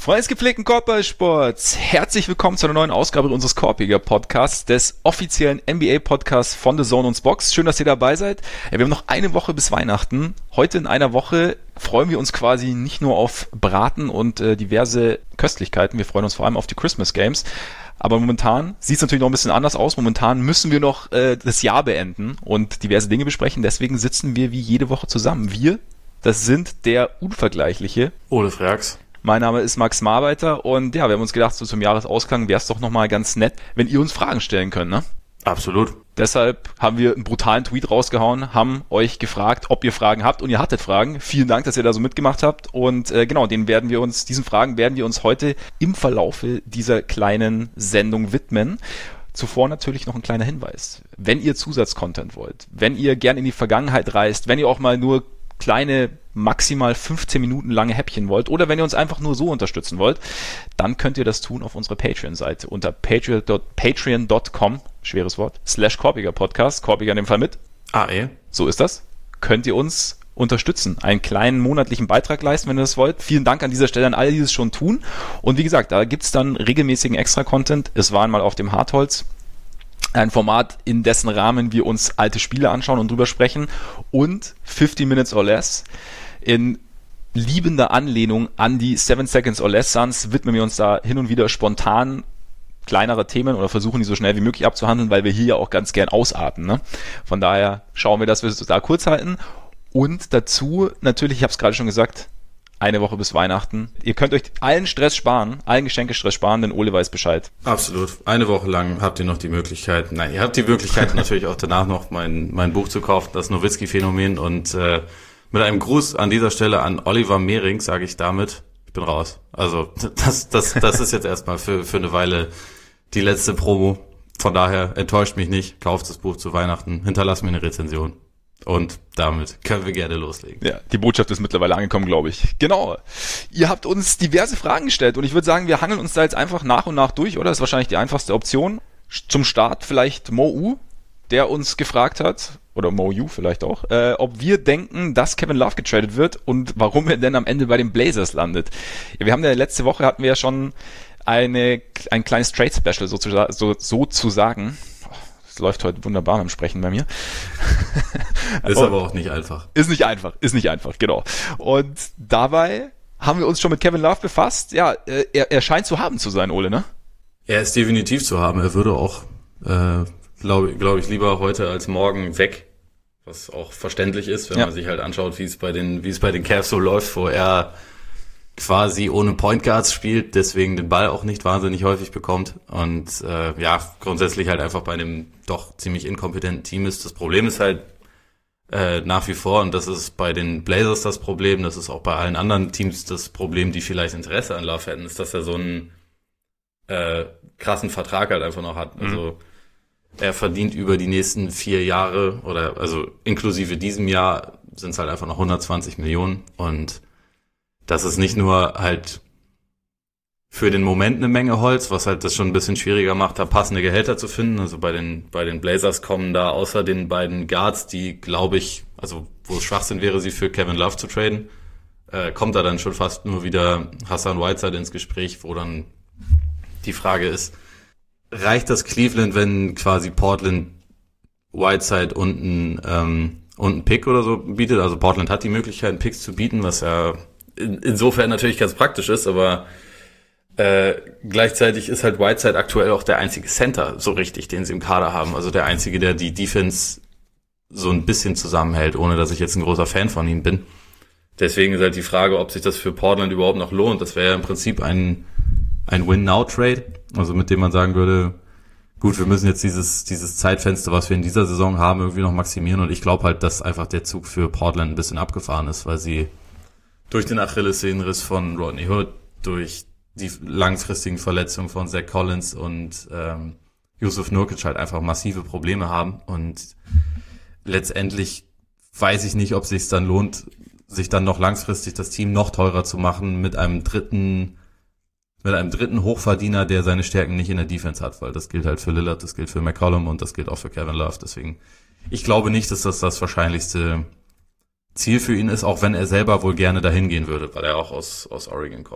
Freunde des gepflegten Korbballsports, herzlich willkommen zu einer neuen Ausgabe unseres Korbiger Podcasts, des offiziellen NBA-Podcasts von The Zone und Box. Schön, dass ihr dabei seid. Ja, wir haben noch eine Woche bis Weihnachten. Heute in einer Woche freuen wir uns quasi nicht nur auf Braten und diverse Köstlichkeiten, wir freuen uns vor allem auf die Christmas Games. Aber momentan sieht es natürlich noch ein bisschen anders aus. Momentan müssen wir noch das Jahr beenden und diverse Dinge besprechen. Deswegen sitzen wir wie jede Woche zusammen. Wir, das sind der unvergleichliche Ole Frags. Mein Name ist Max Marbeiter und ja, wir haben uns gedacht, so zum Jahresausklang wäre es doch nochmal ganz nett, wenn ihr uns Fragen stellen könnt, ne? Absolut. Deshalb haben wir einen brutalen Tweet rausgehauen, haben euch gefragt, ob ihr Fragen habt und ihr hattet Fragen. Vielen Dank, dass ihr da so mitgemacht habt und genau, diesen Fragen werden wir uns heute im Verlaufe dieser kleinen Sendung widmen. Zuvor natürlich noch ein kleiner Hinweis. Wenn ihr Zusatzcontent wollt, wenn ihr gern in die Vergangenheit reist, wenn ihr auch mal nur kleine, maximal 15 Minuten lange Häppchen wollt oder wenn ihr uns einfach nur so unterstützen wollt, dann könnt ihr das tun auf unserer Patreon-Seite unter patreon.com, schweres Wort, /Korbiger-Podcast, Korbiger in dem Fall mit. AE. So ist das. Könnt ihr uns unterstützen, einen kleinen monatlichen Beitrag leisten, wenn ihr das wollt. Vielen Dank an dieser Stelle an alle, die das schon tun. Und wie gesagt, da gibt's dann regelmäßigen Extra-Content. Es war einmal auf dem Hartholz. Ein Format, in dessen Rahmen wir uns alte Spiele anschauen und drüber sprechen. Und 50 Minutes or Less. In liebender Anlehnung an die 7 Seconds or Less Suns widmen wir uns da hin und wieder spontan kleinere Themen oder versuchen die so schnell wie möglich abzuhandeln, weil wir hier ja auch ganz gern ausarten. Ne? Von daher schauen wir, dass wir es da kurz halten. Und dazu natürlich, ich habe es gerade schon gesagt, eine Woche bis Weihnachten. Ihr könnt euch allen Stress sparen, allen Geschenkestress sparen, denn Ole weiß Bescheid. Absolut. Eine Woche lang habt ihr noch die Möglichkeit, ihr habt die Möglichkeit natürlich auch danach noch mein Buch zu kaufen, das Nowitzki-Phänomen. Und mit einem Gruß an dieser Stelle an Oliver Mehring sage ich damit, ich bin raus. Also das ist jetzt erstmal für eine Weile die letzte Promo. Von daher enttäuscht mich nicht, kauft das Buch zu Weihnachten, hinterlasst mir eine Rezension. Und damit können wir gerne loslegen. Ja, die Botschaft ist mittlerweile angekommen, glaube ich. Genau. Ihr habt uns diverse Fragen gestellt und ich würde sagen, wir hangeln uns da jetzt einfach nach und nach durch, oder? Das ist wahrscheinlich die einfachste Option. Zum Start vielleicht Mo U, der uns gefragt hat, oder Mo U vielleicht auch, ob wir denken, dass Kevin Love getradet wird und warum er denn am Ende bei den Blazers landet. Ja, wir haben ja letzte Woche hatten wir ja schon ein kleines Trade-Special sozusagen. Es läuft heute wunderbar beim Sprechen bei mir. Ist aber auch nicht einfach. Ist nicht einfach, genau. Und dabei haben wir uns schon mit Kevin Love befasst. Ja, er scheint zu haben zu sein, Ole, ne? Er ist definitiv zu haben. Er würde auch, glaube ich, lieber heute als morgen weg. Was auch verständlich ist, wenn man sich halt anschaut, wie es bei den Cavs so läuft, wo er quasi ohne Point Guards spielt, deswegen den Ball auch nicht wahnsinnig häufig bekommt und grundsätzlich halt einfach bei einem doch ziemlich inkompetenten Team ist. Das Problem ist halt nach wie vor, und das ist bei den Blazers das Problem, das ist auch bei allen anderen Teams das Problem, die vielleicht Interesse an Love hätten, ist, dass er so einen krassen Vertrag halt einfach noch hat. Also er verdient über die nächsten 4 Jahre oder also inklusive diesem Jahr sind es halt einfach noch 120 Millionen und das ist nicht nur halt für den Moment eine Menge Holz, was halt das schon ein bisschen schwieriger macht, da passende Gehälter zu finden. Also bei den Blazers kommen da außer den beiden Guards, die glaube ich, also wo es Schwachsinn wäre, sie für Kevin Love zu traden, kommt da dann schon fast nur wieder Hassan Whiteside ins Gespräch, wo dann die Frage ist, reicht das Cleveland, wenn quasi Portland Whiteside und ein Pick oder so bietet? Also Portland hat die Möglichkeit, Picks zu bieten, was ja insofern natürlich ganz praktisch ist, aber gleichzeitig ist halt Whiteside aktuell auch der einzige Center so richtig, den sie im Kader haben. Also der einzige, der die Defense so ein bisschen zusammenhält, ohne dass ich jetzt ein großer Fan von ihm bin. Deswegen ist halt die Frage, ob sich das für Portland überhaupt noch lohnt. Das wäre ja im Prinzip ein Win-Now-Trade, also mit dem man sagen würde, gut, wir müssen jetzt dieses Zeitfenster, was wir in dieser Saison haben, irgendwie noch maximieren. Und ich glaube halt, dass einfach der Zug für Portland ein bisschen abgefahren ist, weil sie durch den Achillessehnenriss von Rodney Hood, durch die langfristigen Verletzungen von Zach Collins und Jusuf Nurkic halt einfach massive Probleme haben. Und letztendlich weiß ich nicht, ob es sich dann lohnt, sich dann noch langfristig das Team noch teurer zu machen mit einem dritten Hochverdiener, der seine Stärken nicht in der Defense hat, weil das gilt halt für Lillard, das gilt für McCollum und das gilt auch für Kevin Love. Deswegen, ich glaube nicht, dass das wahrscheinlichste Ziel für ihn ist, auch wenn er selber wohl gerne dahin gehen würde, weil er auch aus Oregon kommt.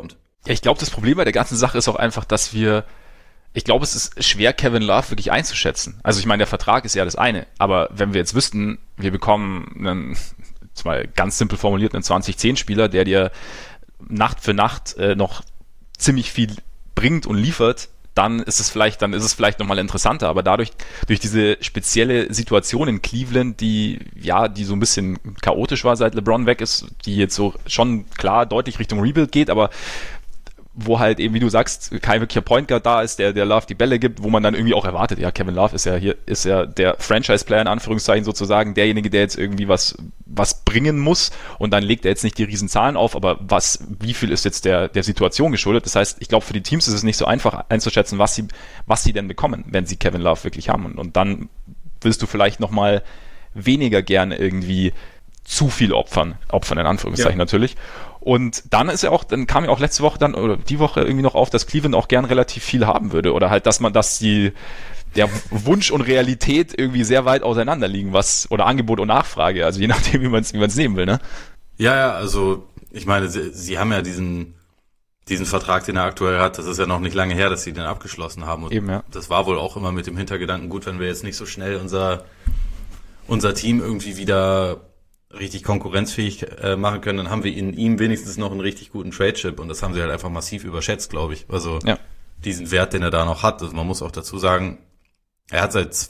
Ja, ich glaube, das Problem bei der ganzen Sache ist auch einfach, ich glaube, es ist schwer, Kevin Love wirklich einzuschätzen. Also ich meine, der Vertrag ist ja das eine, aber wenn wir jetzt wüssten, wir bekommen jetzt mal ganz simpel formuliert, einen 2010-Spieler, der dir Nacht für Nacht noch ziemlich viel bringt und liefert, dann ist es vielleicht nochmal interessanter, aber durch diese spezielle Situation in Cleveland, die so ein bisschen chaotisch war, seit LeBron weg ist, die jetzt so schon klar deutlich Richtung Rebuild geht, aber wo halt eben, wie du sagst, kein wirklicher Point Guard da ist, der Love die Bälle gibt, wo man dann irgendwie auch erwartet, ja, Kevin Love ist ja der Franchise-Player in Anführungszeichen sozusagen, derjenige, der jetzt irgendwie was bringen muss, und dann legt er jetzt nicht die riesen Zahlen auf, aber wie viel ist jetzt der Situation geschuldet? Das heißt, ich glaube, für die Teams ist es nicht so einfach einzuschätzen, was sie denn bekommen, wenn sie Kevin Love wirklich haben, und dann willst du vielleicht nochmal weniger gerne irgendwie zu viel opfern in Anführungszeichen natürlich. Und dann kam ja auch letzte Woche oder die Woche irgendwie noch auf, dass Cleveland auch gern relativ viel haben würde, oder halt, dass der Wunsch und Realität irgendwie sehr weit auseinander liegen, oder Angebot und Nachfrage, also je nachdem, wie man es nehmen will, ne? Ja, also ich meine, sie haben ja diesen Vertrag, den er aktuell hat, das ist ja noch nicht lange her, dass sie den abgeschlossen haben, und eben, ja. Das war wohl auch immer mit dem Hintergedanken, gut, wenn wir jetzt nicht so schnell unser Team irgendwie wieder richtig konkurrenzfähig machen können, dann haben wir in ihm wenigstens noch einen richtig guten Trade-Chip, und das haben sie halt einfach massiv überschätzt, glaube ich. Also diesen Wert, den er da noch hat. Also man muss auch dazu sagen, er hat seit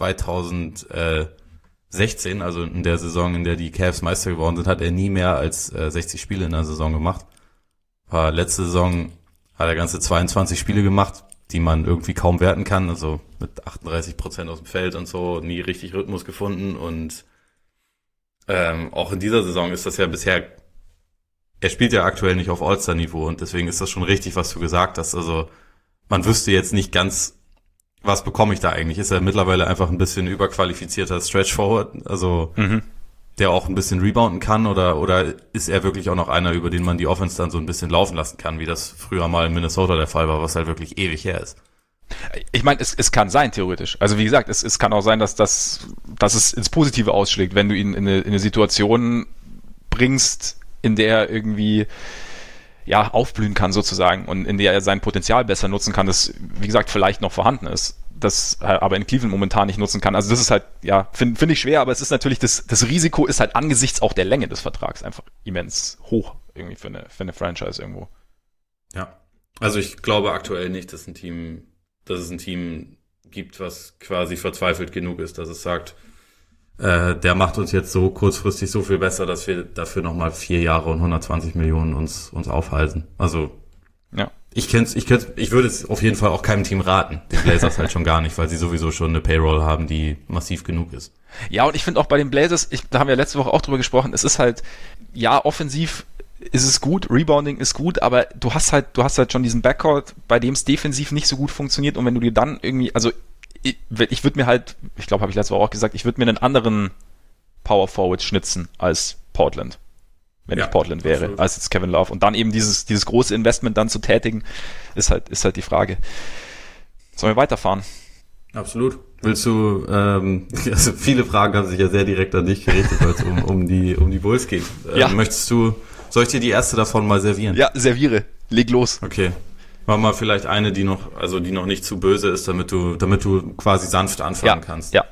2016, also in der Saison, in der die Cavs Meister geworden sind, hat er nie mehr als 60 Spiele in der Saison gemacht. Letzte Saison hat er ganze 22 Spiele gemacht, die man irgendwie kaum werten kann, also mit 38% aus dem Feld und so, nie richtig Rhythmus gefunden, und auch in dieser Saison ist das ja bisher, er spielt ja aktuell nicht auf All-Star-Niveau, und deswegen ist das schon richtig, was du gesagt hast. Also man wüsste jetzt nicht ganz, was bekomme ich da eigentlich. Ist er mittlerweile einfach ein bisschen überqualifizierter Stretch-Forward, also der auch ein bisschen rebounden kann, oder ist er wirklich auch noch einer, über den man die Offense dann so ein bisschen laufen lassen kann, wie das früher mal in Minnesota der Fall war, was halt wirklich ewig her ist? Ich meine, es kann sein, theoretisch. Also wie gesagt, es kann auch sein, dass es ins Positive ausschlägt, wenn du ihn in eine Situation bringst, in der er irgendwie aufblühen kann sozusagen, und in der er sein Potenzial besser nutzen kann, das, wie gesagt, vielleicht noch vorhanden ist, das aber in Cleveland momentan nicht nutzen kann. Also das ist halt, finde ich schwer, aber es ist natürlich, das Risiko ist halt angesichts auch der Länge des Vertrags einfach immens hoch irgendwie für eine Franchise irgendwo. Ja, also ich glaube aktuell nicht, dass es ein Team gibt, was quasi verzweifelt genug ist, dass es sagt, der macht uns jetzt so kurzfristig so viel besser, dass wir dafür nochmal 4 Jahre und 120 Millionen uns aufhalten. Also ich würde es auf jeden Fall auch keinem Team raten, den Blazers halt schon gar nicht, weil sie sowieso schon eine Payroll haben, die massiv genug ist. Ja, und ich finde auch bei den Blazers, da haben wir letzte Woche auch drüber gesprochen, es ist halt, offensiv ist es gut, Rebounding ist gut, aber du hast halt schon diesen Backcourt, bei dem es defensiv nicht so gut funktioniert, und wenn du dir dann irgendwie, also ich würde mir halt, ich glaube, habe ich letzte Woche auch gesagt, ich würde mir einen anderen Power Forward schnitzen als Portland, wenn ich Portland wäre, absolut, als jetzt Kevin Love, und dann eben dieses große Investment dann zu tätigen, ist halt die Frage. Sollen wir weiterfahren? Absolut. Willst du, also viele Fragen haben sich ja sehr direkt an dich gerichtet, weil es um die Bulls geht. Soll ich dir die erste davon mal servieren? Ja, serviere. Leg los. Okay. Mach mal vielleicht eine, die noch nicht zu böse ist, damit du quasi sanft anfangen kannst. Ja.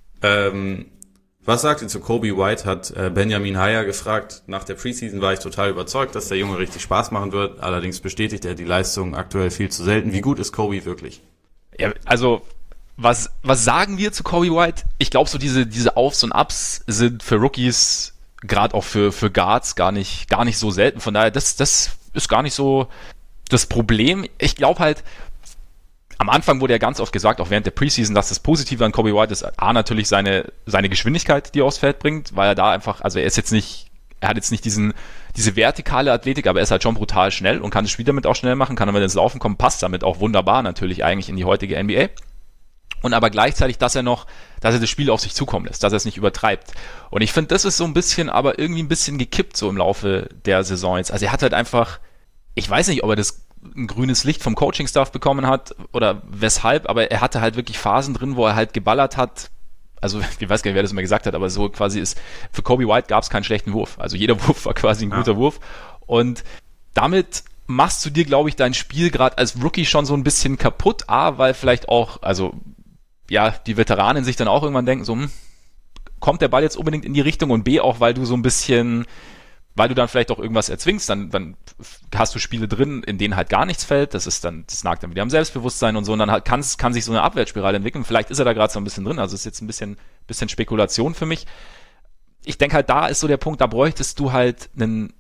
Was sagt ihr zu Kobe White? Hat Benjamin Hayer gefragt. Nach der Preseason war ich total überzeugt, dass der Junge richtig Spaß machen wird. Allerdings bestätigt er die Leistung aktuell viel zu selten. Wie gut ist Kobe wirklich? Ja, also was sagen wir zu Kobe White? Ich glaube, so diese Aufs und Ups sind für Rookies, gerade auch für Guards, gar nicht so selten. Von daher, das ist gar nicht so das Problem. Ich glaube halt, am Anfang wurde ja ganz oft gesagt, auch während der Preseason, dass das Positive an Kobe White ist, natürlich seine Geschwindigkeit, die er aufs Feld bringt, weil er da einfach, also er hat jetzt nicht diese vertikale Athletik, aber er ist halt schon brutal schnell und kann das Spiel damit auch schnell machen, kann damit ins Laufen kommen, passt damit auch wunderbar natürlich eigentlich in die heutige NBA. Und aber gleichzeitig, dass er das Spiel auf sich zukommen lässt, dass er es nicht übertreibt. Und ich finde, das ist so ein bisschen, aber irgendwie ein bisschen gekippt so im Laufe der Saison jetzt. Also er hat halt einfach, ich weiß nicht, ob er ein grünes Licht vom Coaching-Staff bekommen hat oder weshalb, aber er hatte halt wirklich Phasen drin, wo er halt geballert hat. Also ich weiß gar nicht, wer das immer gesagt hat, aber so quasi für Kobe White gab es keinen schlechten Wurf. Also jeder Wurf war quasi ein guter Wurf. Und damit machst du dir, glaube ich, dein Spiel gerade als Rookie schon so ein bisschen kaputt. A, weil vielleicht auch, also ja, die Veteranen sich dann auch irgendwann denken, so, kommt der Ball jetzt unbedingt in die Richtung, und B, auch weil du so ein bisschen, weil du dann vielleicht auch irgendwas erzwingst, dann hast du Spiele drin, in denen halt gar nichts fällt, das nagt dann wieder am Selbstbewusstsein und so, und dann halt kann sich so eine Abwärtsspirale entwickeln. Vielleicht ist er da gerade so ein bisschen drin, also ist jetzt ein bisschen Spekulation für mich. Ich denke halt, da ist so der Punkt, da bräuchtest du halt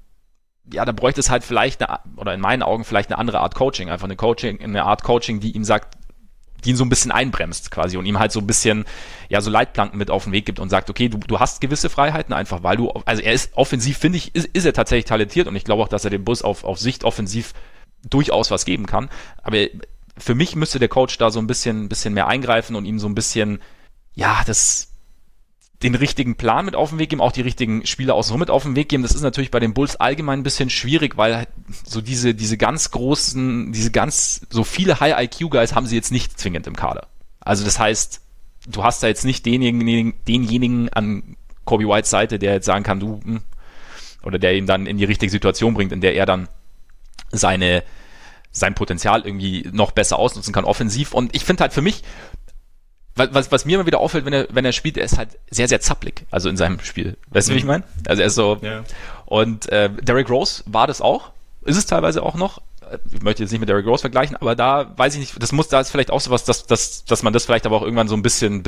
da bräuchte es halt vielleicht oder in meinen Augen vielleicht eine andere Art Coaching, einfach eine Art Coaching, die ihm sagt, die ihn so ein bisschen einbremst quasi und ihm halt so ein bisschen, ja, so Leitplanken mit auf den Weg gibt und sagt, okay, du hast gewisse Freiheiten einfach, weil also er ist offensiv, finde ich, ist er tatsächlich talentiert, und ich glaube auch, dass er dem Bus auf Sicht offensiv durchaus was geben kann, aber für mich müsste der Coach da so ein bisschen mehr eingreifen und ihm so ein bisschen, ja, den richtigen Plan mit auf den Weg geben, auch die richtigen Spieler außenrum mit auf den Weg geben. Das ist natürlich bei den Bulls allgemein ein bisschen schwierig, weil halt so diese ganz großen, so viele High-IQ-Guys haben sie jetzt nicht zwingend im Kader. Also das heißt, du hast da jetzt nicht denjenigen an Kobe Whites Seite, der jetzt sagen kann, oder der ihn dann in die richtige Situation bringt, in der er dann sein Potenzial irgendwie noch besser ausnutzen kann, offensiv. Und ich finde halt für mich, was mir immer wieder auffällt, wenn er spielt, er ist halt sehr, sehr zappelig, also in seinem Spiel. Weißt du, wie ich meine? Also er ist so, ja. Und Derrick Rose war das auch, ist es teilweise auch noch. Ich möchte jetzt nicht mit Derrick Rose vergleichen, aber da weiß ich nicht, da ist vielleicht auch sowas, dass man das vielleicht aber auch irgendwann so ein bisschen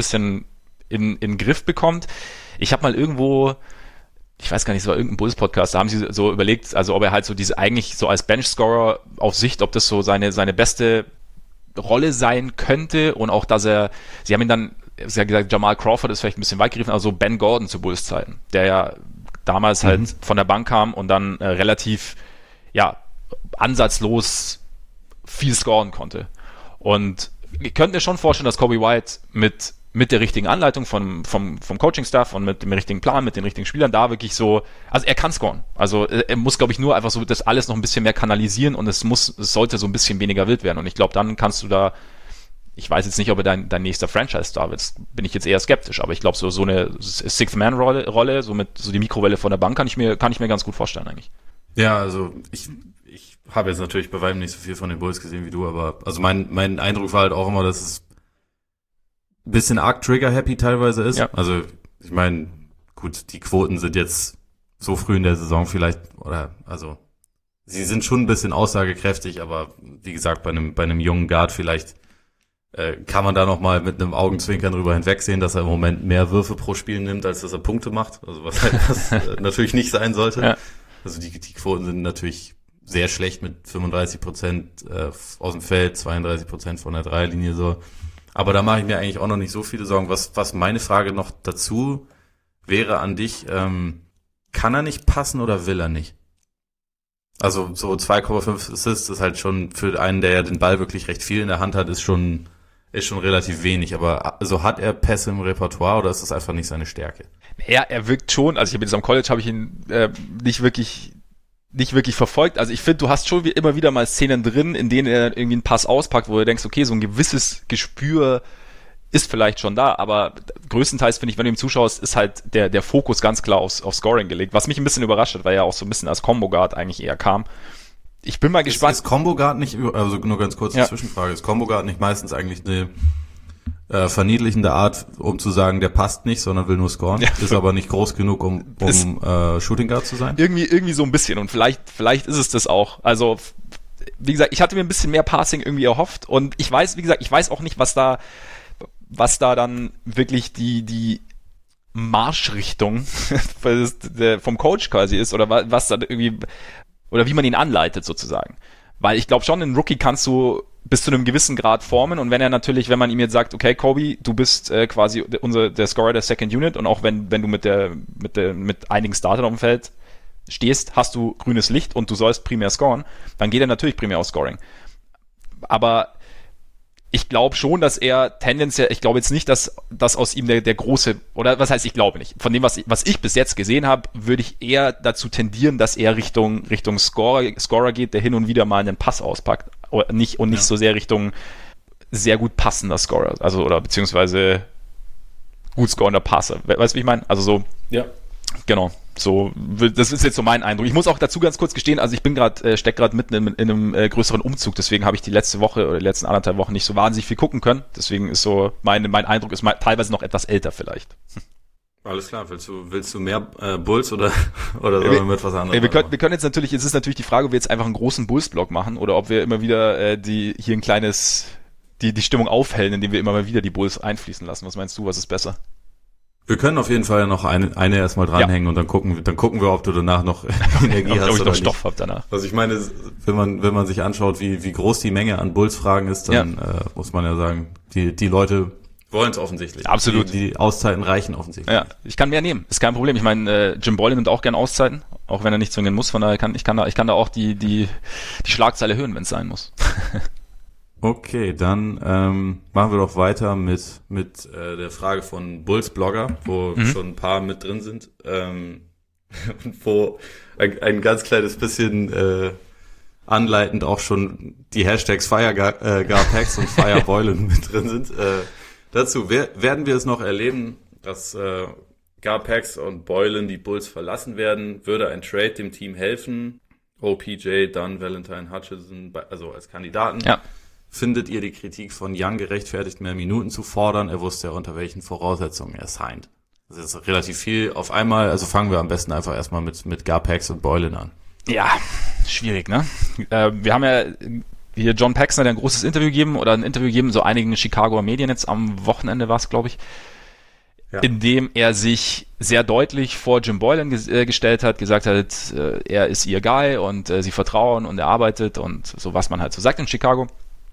in den Griff bekommt. Ich habe mal irgendwo, ich weiß gar nicht, es war irgendein Bulls-Podcast, da haben sie so überlegt, also ob er halt so eigentlich so als Bench-Scorer auf Sicht, ob das so seine beste Rolle sein könnte, und auch, sie haben ihn dann, sie haben gesagt, Jamal Crawford ist vielleicht ein bisschen weit gegriffen, also Ben Gordon zu Bulls Zeiten, der ja damals halt von der Bank kam und dann relativ, ja, ansatzlos viel scoren konnte. Und ich könnte mir schon vorstellen, dass Kobe White mit der richtigen Anleitung vom Coaching-Staff und mit dem richtigen Plan, mit den richtigen Spielern da wirklich so, also er kann scoren. Also er muss, glaube ich, nur einfach so das alles noch ein bisschen mehr kanalisieren, und es sollte so ein bisschen weniger wild werden. Und ich glaube, dann kannst du da, ich weiß jetzt nicht, ob er dein nächster Franchise-Star wird, bin ich jetzt eher skeptisch, aber ich glaube, so eine Sixth-Man-Rolle, so die Mikrowelle von der Bank kann ich mir ganz gut vorstellen eigentlich. Ja, also ich habe jetzt natürlich bei weitem nicht so viel von den Bulls gesehen wie du, aber also mein Eindruck war halt auch immer, dass es ein bisschen arg trigger-happy teilweise ist. Ja. Also ich meine, gut, die Quoten sind jetzt so früh in der Saison vielleicht, also sie sind schon ein bisschen aussagekräftig, aber wie gesagt, bei einem jungen Guard vielleicht kann man da nochmal mit einem Augenzwinkern drüber hinwegsehen, dass er im Moment mehr Würfe pro Spiel nimmt, als dass er Punkte macht. Also was natürlich nicht sein sollte. Ja. Also die Quoten sind natürlich sehr schlecht mit 35% aus dem Feld, 32% von der Dreierlinie so. Aber da mache ich mir eigentlich auch noch nicht so viele Sorgen. Was meine Frage noch dazu wäre an dich, kann er nicht passen oder will er nicht? Also so 2,5 Assists ist halt schon für einen, der ja den Ball wirklich recht viel in der Hand hat, ist schon relativ wenig. Aber also hat er Pässe im Repertoire oder ist das einfach nicht seine Stärke? Ja, er wirkt schon, also ich habe jetzt am College habe ich ihn nicht wirklich verfolgt. Also ich finde, du hast schon immer wieder mal Szenen drin, in denen er irgendwie einen Pass auspackt, wo du denkst, okay, so ein gewisses Gespür ist vielleicht schon da, aber größtenteils finde ich, wenn du ihm zuschaust, ist halt der Fokus ganz klar auf Scoring gelegt, was mich ein bisschen überrascht hat, weil er auch so ein bisschen als Combo Guard eigentlich eher kam. Ich bin mal gespannt. Ist Combo Guard nicht, also nur ganz kurz eine Zwischenfrage, ist Combo Guard nicht meistens eigentlich eine verniedlichende Art, um zu sagen, der passt nicht, sondern will nur scoren, ist aber nicht groß genug, um Shooting Guard zu sein? Irgendwie so ein bisschen, und vielleicht ist es das auch. Also, wie gesagt, ich hatte mir ein bisschen mehr Passing irgendwie erhofft, und ich weiß auch nicht, was da dann wirklich die Marschrichtung vom Coach quasi ist, oder was da irgendwie, oder wie man ihn anleitet sozusagen. Weil ich glaube schon, einen Rookie kannst du bis zu einem gewissen Grad formen, und wenn man ihm jetzt sagt, okay, Kobe, du bist quasi der Scorer der Second Unit, und auch wenn du mit einigen Startern auf dem Feld stehst, hast du grünes Licht und du sollst primär scoren, dann geht er natürlich primär auf Scoring. Aber ich glaube schon, dass er tendenziell, ich glaube jetzt nicht, dass aus ihm der große, oder was heißt, ich glaube nicht. Von dem, was ich bis jetzt gesehen habe, würde ich eher dazu tendieren, dass er Richtung Scorer geht, der hin und wieder mal einen Pass auspackt. Nicht so sehr Richtung sehr gut passender Scorer, also, oder beziehungsweise gut scorender Passer. Weißt du, wie ich meine? Also so, ja. Genau. So, das ist jetzt so mein Eindruck. Ich muss auch dazu ganz kurz gestehen, also ich bin steck gerade mitten in einem größeren Umzug, deswegen habe ich die letzte Woche oder die letzten 1,5 Wochen nicht so wahnsinnig viel gucken können. Deswegen ist so, mein Eindruck ist teilweise noch etwas älter vielleicht. Alles klar, willst du mehr Bulls oder sollen wir mit was anderem? Wir können jetzt natürlich, es ist natürlich die Frage, ob wir jetzt einfach einen großen Bulls-Blog machen oder ob wir immer wieder die Stimmung aufhellen, indem wir immer mal wieder die Bulls einfließen lassen. Was meinst du, was ist besser? Wir können auf jeden Fall noch eine erstmal dranhängen und dann gucken wir, ob du danach noch Energie hast ob ich oder noch nicht. Stoff habe danach. Also ich meine, wenn man sich anschaut, wie groß die Menge an Bulls-Fragen ist, dann muss man ja sagen, die Leute wollen es offensichtlich. Absolut. Die Auszeiten reichen offensichtlich. Ja, ich kann mehr nehmen, ist kein Problem. Ich meine, Jim Boylen nimmt auch gern Auszeiten, auch wenn er nicht zwingen muss. Von daher ich kann da auch die Schlagzeile hören, wenn es sein muss. Okay, dann machen wir doch weiter mit der Frage von Bulls Blogger, wo schon ein paar mit drin sind, wo ein ganz kleines bisschen anleitend auch schon die Hashtags FireGarPax und FireBoylen mit drin sind. Dazu werden wir es noch erleben, dass Garpax und Boylen die Bulls verlassen werden. Würde ein Trade dem Team helfen? OPJ, Dunn, Valentine, Hutchison, also als Kandidaten. Ja. Findet ihr die Kritik von Young gerechtfertigt, mehr Minuten zu fordern? Er wusste ja, unter welchen Voraussetzungen er signed. Das ist relativ viel auf einmal. Also fangen wir am besten einfach erstmal mit Garpax und Boylen an. Ja, schwierig, ne? Wir haben ja hier John Paxson hat ein großes Interview gegeben, so einigen Chicagoer Medien jetzt am Wochenende war es, glaube ich, in dem er sich sehr deutlich vor Jim Boylen gestellt hat, gesagt hat, er ist ihr Guy und sie vertrauen und er arbeitet und so, was man halt so sagt in Chicago.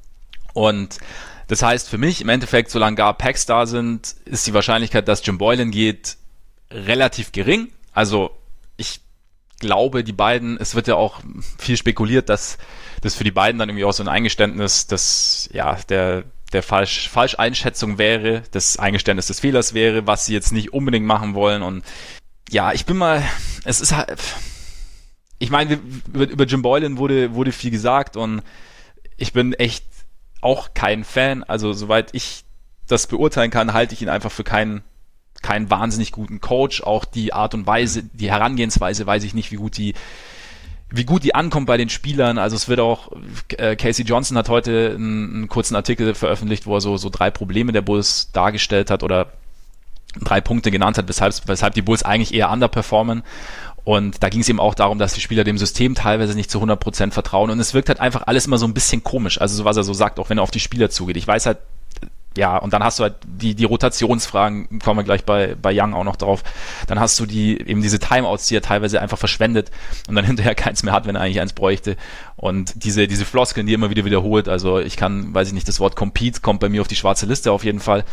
Und das heißt für mich im Endeffekt, solange Gar-Pax da sind, ist die Wahrscheinlichkeit, dass Jim Boylen geht, relativ gering. Also ich glaube, die beiden, es wird ja auch viel spekuliert, dass das für die beiden dann irgendwie auch so ein Eingeständnis, dass ja der Falscheinschätzung wäre, das Eingeständnis des Fehlers wäre, was sie jetzt nicht unbedingt machen wollen. Und ja, es ist halt, ich meine, über Jim Boylen wurde viel gesagt und ich bin echt auch kein Fan. Also soweit ich das beurteilen kann, halte ich ihn einfach für keinen wahnsinnig guten Coach. Auch die Art und Weise, die Herangehensweise, weiß ich nicht, wie gut die ankommt bei den Spielern. Also es wird auch, Casey Johnson hat heute einen kurzen Artikel veröffentlicht, wo er so 3 Probleme der Bulls dargestellt hat oder 3 Punkte genannt hat, weshalb die Bulls eigentlich eher underperformen. Und da ging es eben auch darum, dass die Spieler dem System teilweise nicht zu 100% vertrauen. Und es wirkt halt einfach alles immer so ein bisschen komisch. Also so, was er so sagt, auch wenn er auf die Spieler zugeht. Ich weiß halt, ja, und dann hast du halt die Rotationsfragen, kommen wir gleich bei Young auch noch drauf. Dann hast du eben diese Timeouts, die er teilweise einfach verschwendet und dann hinterher keins mehr hat, wenn er eigentlich eins bräuchte. Und diese Floskeln, die er immer wieder wiederholt. Also weiß ich nicht, das Wort Compete kommt bei mir auf die schwarze Liste auf jeden Fall.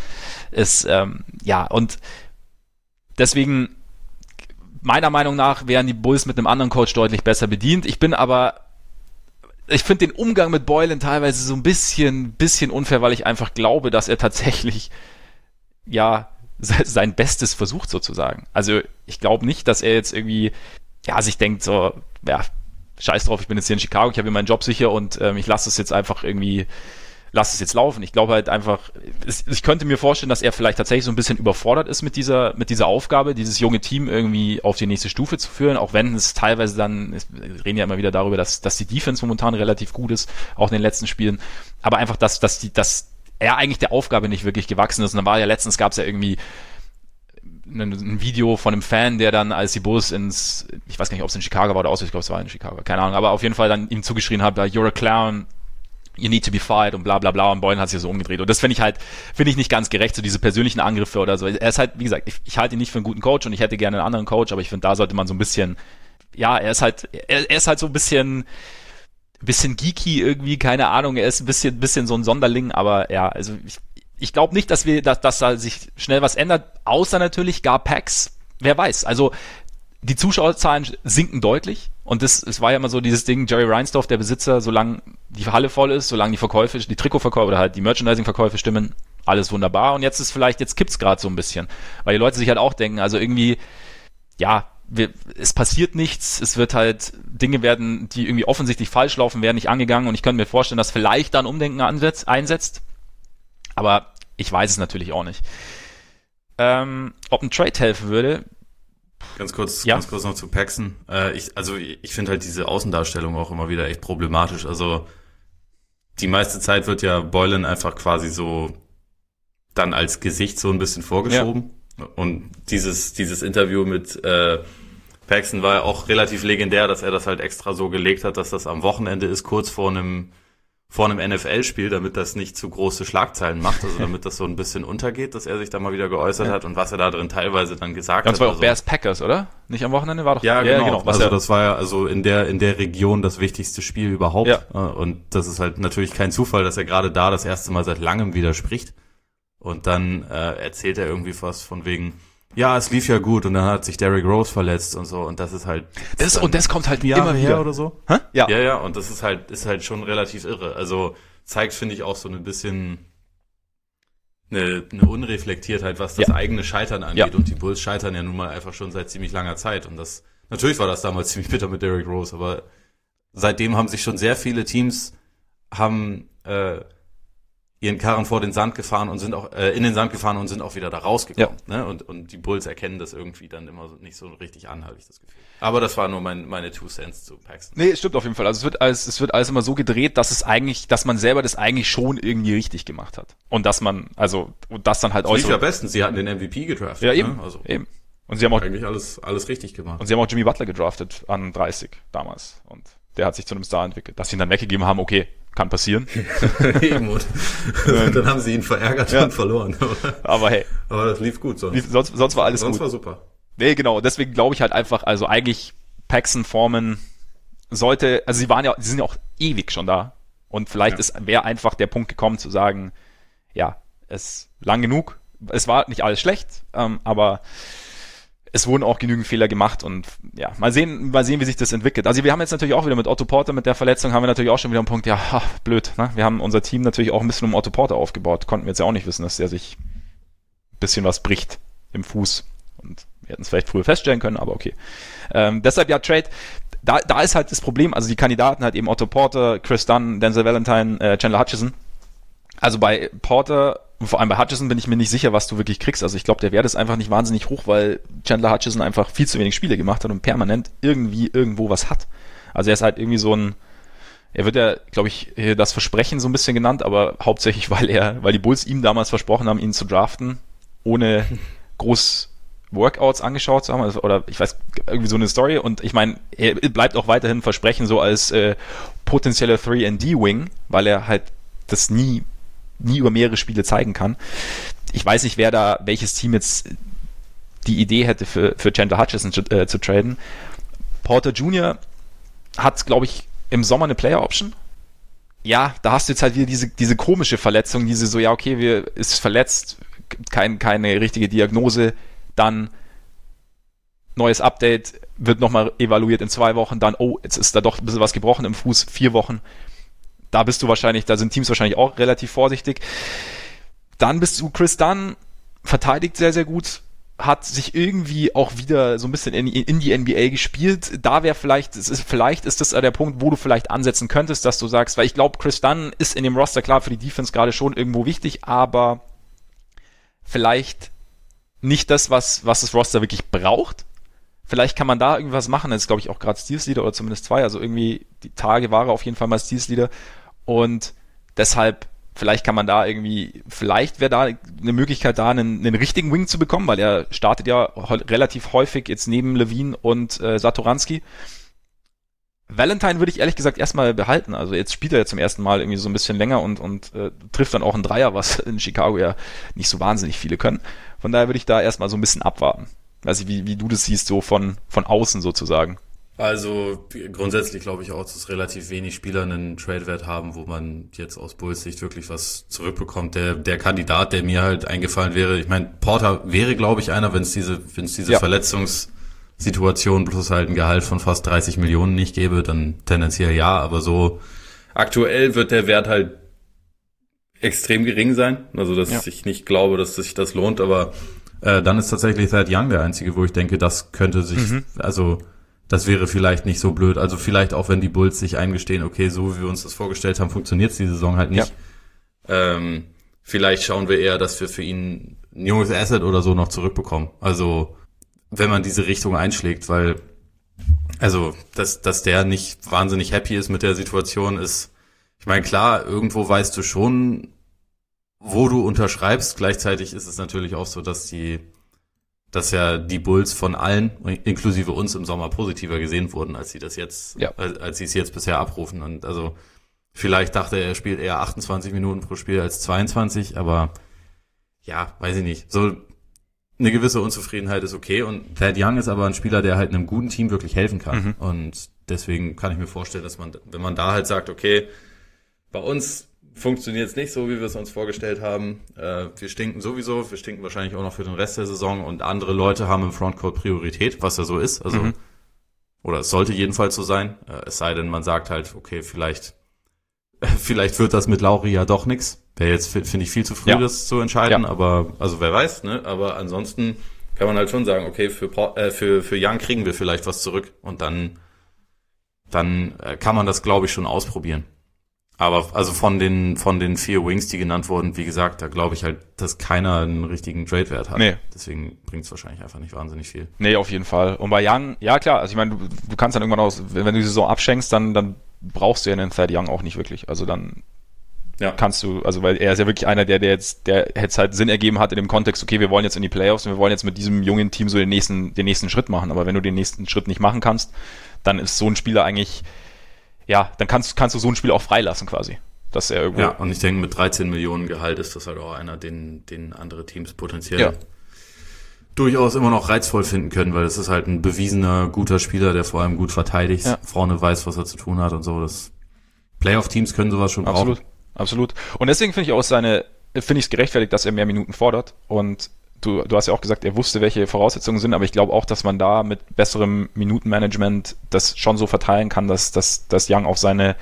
Und deswegen, meiner Meinung nach, wären die Bulls mit einem anderen Coach deutlich besser bedient. Ich finde den Umgang mit Boylen teilweise so ein bisschen unfair, weil ich einfach glaube, dass er tatsächlich, ja, sein Bestes versucht sozusagen. Also ich glaube nicht, dass er jetzt irgendwie, ja, sich denkt so, ja, scheiß drauf, ich bin jetzt hier in Chicago, ich habe hier meinen Job sicher und ich lasse es jetzt einfach irgendwie, lass es jetzt laufen. Ich glaube halt einfach, ich könnte mir vorstellen, dass er vielleicht tatsächlich so ein bisschen überfordert ist mit dieser Aufgabe, dieses junge Team irgendwie auf die nächste Stufe zu führen, auch wenn es teilweise wir reden ja immer wieder darüber, dass die Defense momentan relativ gut ist, auch in den letzten Spielen, aber einfach, dass er eigentlich der Aufgabe nicht wirklich gewachsen ist. Und dann war ja letztens, gab es ja irgendwie ein Video von einem Fan, der dann, als die Bulls ich weiß gar nicht, ob es in Chicago war oder ich glaube, es war in Chicago, keine Ahnung, aber auf jeden Fall dann ihm zugeschrien hat, you're a clown, you need to be fired und bla bla bla und Boylen hat sich so umgedreht und das finde ich nicht ganz gerecht, so diese persönlichen Angriffe oder so. Er ist halt, wie gesagt, ich halte ihn nicht für einen guten Coach und ich hätte gerne einen anderen Coach, aber ich finde, da sollte man so ein bisschen, ja, er ist halt so ein bisschen geeky irgendwie, keine Ahnung, er ist ein bisschen so ein Sonderling, aber ja, also ich glaube nicht, dass da sich schnell was ändert, außer natürlich Gar-Pax, wer weiß, also die Zuschauerzahlen sinken deutlich und es war ja immer so dieses Ding, Jerry Reinsdorf, der Besitzer, solange die Halle voll ist, solange die Trikotverkäufe oder halt die Merchandising-Verkäufe stimmen, alles wunderbar und jetzt kippt's gerade so ein bisschen, weil die Leute sich halt auch denken, also irgendwie, ja, es passiert nichts, es wird halt, Dinge werden, die irgendwie offensichtlich falsch laufen, werden nicht angegangen und ich könnte mir vorstellen, dass vielleicht da ein Umdenken einsetzt, aber ich weiß es natürlich auch nicht. Ob ein Trade helfen würde, Ganz kurz noch zu Paxson. Ich finde halt diese Außendarstellung auch immer wieder echt problematisch. Also die meiste Zeit wird ja Boylan einfach quasi so dann als Gesicht so ein bisschen vorgeschoben. Ja. Und dieses Interview mit Paxson war ja auch relativ legendär, dass er das halt extra so gelegt hat, dass das am Wochenende ist, kurz vor einem NFL-Spiel, damit das nicht zu große Schlagzeilen macht, also damit das so ein bisschen untergeht, dass er sich da mal wieder geäußert hat und was er da drin teilweise dann gesagt hat. Das war auch Bears Packers, oder? Nicht am Wochenende war doch. Ja, genau. Also das war ja also in der Region das wichtigste Spiel überhaupt. Ja. Und das ist halt natürlich kein Zufall, dass er gerade da das erste Mal seit langem wieder spricht. Und dann erzählt er irgendwie was von wegen, ja, es lief ja gut und dann hat sich Derrick Rose verletzt und so und das ist halt... Das kommt halt immer wieder. Oder so. Hä? Ja, und das ist halt schon relativ irre. Also zeigt, finde ich, auch so ein bisschen eine Unreflektiertheit, was das eigene Scheitern angeht. Ja. Und die Bulls scheitern ja nun mal einfach schon seit ziemlich langer Zeit. Und natürlich war das damals ziemlich bitter mit Derrick Rose, aber seitdem haben sich schon sehr viele Teams ihren Karren vor den Sand gefahren und sind auch in den Sand gefahren und sind auch wieder da rausgekommen. Ja. Ne? Und die Bulls erkennen das irgendwie dann immer so, nicht so richtig an, habe ich das Gefühl. Aber das war nur meine 2 Cents zu Paxson. Nee, es stimmt auf jeden Fall. Also es wird alles immer so gedreht, dass man selber das eigentlich schon irgendwie richtig gemacht hat. Und dass man, und das dann halt auch. Lief ja bestens, sie hatten den MVP gedraftet. Ja, eben. Ne? Also eben. Und sie haben auch eigentlich alles richtig gemacht. Und sie haben auch Jimmy Butler gedraftet an 30 damals. Und der hat sich zu einem Star entwickelt. Dass sie ihn dann weggegeben haben, okay, kann passieren. Eben, und dann haben sie ihn verärgert und verloren. Aber hey. Aber das lief gut sonst. Sonst war alles gut. Sonst war super. Nee, genau. Deswegen glaube ich halt einfach, also eigentlich Paxson, Foreman sie sind ja auch ewig schon da. Und vielleicht wäre einfach der Punkt gekommen zu sagen, ja, es lang genug. Es war nicht alles schlecht, aber es wurden auch genügend Fehler gemacht und ja, mal sehen, wie sich das entwickelt. Also wir haben jetzt natürlich auch wieder mit Otto Porter, mit der Verletzung haben wir natürlich auch schon wieder einen Punkt, blöd, ne? Wir haben unser Team natürlich auch ein bisschen um Otto Porter aufgebaut. Konnten wir jetzt ja auch nicht wissen, dass der sich ein bisschen was bricht im Fuß. Und wir hätten es vielleicht früher feststellen können, aber okay. Deshalb ja, Trade, da ist halt das Problem, also die Kandidaten halt eben Otto Porter, Chris Dunn, Denzel Valentine, Chandler Hutchison. Also bei Porter, vor allem bei Hutchison bin ich mir nicht sicher, was du wirklich kriegst. Also ich glaube, der Wert ist einfach nicht wahnsinnig hoch, weil Chandler Hutchison einfach viel zu wenig Spiele gemacht hat und permanent irgendwo was hat. Also er ist halt irgendwie er wird ja, glaube ich, das Versprechen so ein bisschen genannt, aber hauptsächlich, weil die Bulls ihm damals versprochen haben, ihn zu draften, ohne groß Workouts angeschaut zu haben, oder ich weiß, irgendwie so eine Story. Und ich meine, er bleibt auch weiterhin Versprechen so als potenzieller 3&D-Wing, weil er halt das nie über mehrere Spiele zeigen kann. Ich weiß nicht, welches Team jetzt die Idee hätte für Chandler Hutchison zu traden. Porter Jr. hat, glaube ich, im Sommer eine Player-Option. Ja, da hast du jetzt halt wieder diese komische Verletzung, ist verletzt, keine richtige Diagnose, dann neues Update, wird nochmal evaluiert in 2 Wochen, dann, jetzt ist da doch ein bisschen was gebrochen im Fuß, 4 Wochen. Da sind Teams wahrscheinlich auch relativ vorsichtig. Dann bist du Chris Dunn, verteidigt sehr, sehr gut, hat sich irgendwie auch wieder so ein bisschen in die NBA gespielt. Da wäre vielleicht ist das der Punkt, wo du vielleicht ansetzen könntest, dass du sagst, weil ich glaube, Chris Dunn ist in dem Roster klar für die Defense gerade schon irgendwo wichtig, aber vielleicht nicht das, was das Roster wirklich braucht. Vielleicht kann man da irgendwas machen. Das ist, glaube ich, auch gerade Steals Leader oder zumindest 2. Also irgendwie die Tage war er auf jeden Fall mal Steals Leader. Und deshalb, vielleicht wäre da eine Möglichkeit da, einen richtigen Wing zu bekommen, weil er startet ja relativ häufig jetzt neben Levine und Satoranski. Valentine würde ich ehrlich gesagt erstmal behalten. Also jetzt spielt er ja zum ersten Mal irgendwie so ein bisschen länger und trifft dann auch einen Dreier, was in Chicago ja nicht so wahnsinnig viele können. Von daher würde ich da erstmal so ein bisschen abwarten. Weiß nicht, wie du das siehst, so von außen sozusagen. Also grundsätzlich glaube ich auch, dass relativ wenig Spieler einen Trade-Wert haben, wo man jetzt aus Bulls Sicht wirklich was zurückbekommt. Der Kandidat, der mir halt eingefallen wäre, ich meine, Porter wäre, glaube ich, einer, wenn es diese Verletzungssituation plus halt ein Gehalt von fast 30 Millionen nicht gäbe, dann tendenziell ja, aber so aktuell wird der Wert halt extrem gering sein. Also dass ich nicht glaube, dass sich das lohnt, aber dann ist tatsächlich Thad Young der einzige, wo ich denke, das könnte sich, das wäre vielleicht nicht so blöd. Also vielleicht auch, wenn die Bulls sich eingestehen, okay, so wie wir uns das vorgestellt haben, funktioniert es die Saison halt nicht. Ja. Vielleicht schauen wir eher, dass wir für ihn ein junges Asset oder so noch zurückbekommen. Also wenn man diese Richtung einschlägt, weil, also, dass der nicht wahnsinnig happy ist mit der Situation ist, ich meine, klar, irgendwo weißt du schon, wo du unterschreibst. Gleichzeitig ist es natürlich auch so, dass ja die Bulls von allen, inklusive uns im Sommer, positiver gesehen wurden, als sie es jetzt bisher abrufen. Und also vielleicht dachte er spielt eher 28 Minuten pro Spiel als 22, aber ja, weiß ich nicht. So eine gewisse Unzufriedenheit ist okay. Und Thad Young ist aber ein Spieler, der halt einem guten Team wirklich helfen kann. Und deswegen kann ich mir vorstellen, dass man, wenn man da halt sagt, okay, bei uns funktioniert es nicht so, wie wir es uns vorgestellt haben. Wir stinken sowieso, wir stinken wahrscheinlich auch noch für den Rest der Saison und andere Leute haben im Frontcourt Priorität, was ja so ist. Also oder es sollte jedenfalls so sein. Es sei denn, man sagt halt, okay, vielleicht wird das mit Lauri ja doch nix. Wäre jetzt, finde ich, viel zu früh, das zu entscheiden, aber also wer weiß, ne? Aber ansonsten kann man halt schon sagen, okay, für Young kriegen wir vielleicht was zurück und dann kann man das, glaube ich, schon ausprobieren. Aber also von den 4 Wings, die genannt wurden, wie gesagt, da glaube ich halt, dass keiner einen richtigen Trade-Wert hat. Nee. Deswegen bringt es wahrscheinlich einfach nicht wahnsinnig viel. Nee, auf jeden Fall. Und bei Young, ja klar, also ich meine, du kannst dann irgendwann wenn du die Saison abschenkst, dann brauchst du ja einen Thad Young auch nicht wirklich. Also dann kannst du, also weil er ist ja wirklich einer, der jetzt halt Sinn ergeben hat in dem Kontext, okay, wir wollen jetzt in die Playoffs und wir wollen jetzt mit diesem jungen Team so den nächsten Schritt machen. Aber wenn du den nächsten Schritt nicht machen kannst, dann ist so ein Spieler eigentlich, ja, dann kannst du so ein Spiel auch freilassen quasi. Dass er irgendwo. Ja, und ich denke, mit 13 Millionen Gehalt ist das halt auch einer, den andere Teams potenziell durchaus immer noch reizvoll finden können, weil das ist halt ein bewiesener, guter Spieler, der vor allem gut verteidigt, vorne weiß, was er zu tun hat und so. Das Playoff-Teams können sowas schon brauchen. Absolut. Und deswegen finde ich es gerechtfertigt, dass er mehr Minuten fordert. Und du hast ja auch gesagt, er wusste, welche Voraussetzungen sind, aber ich glaube auch, dass man da mit besserem Minutenmanagement das schon so verteilen kann, dass Young auf seine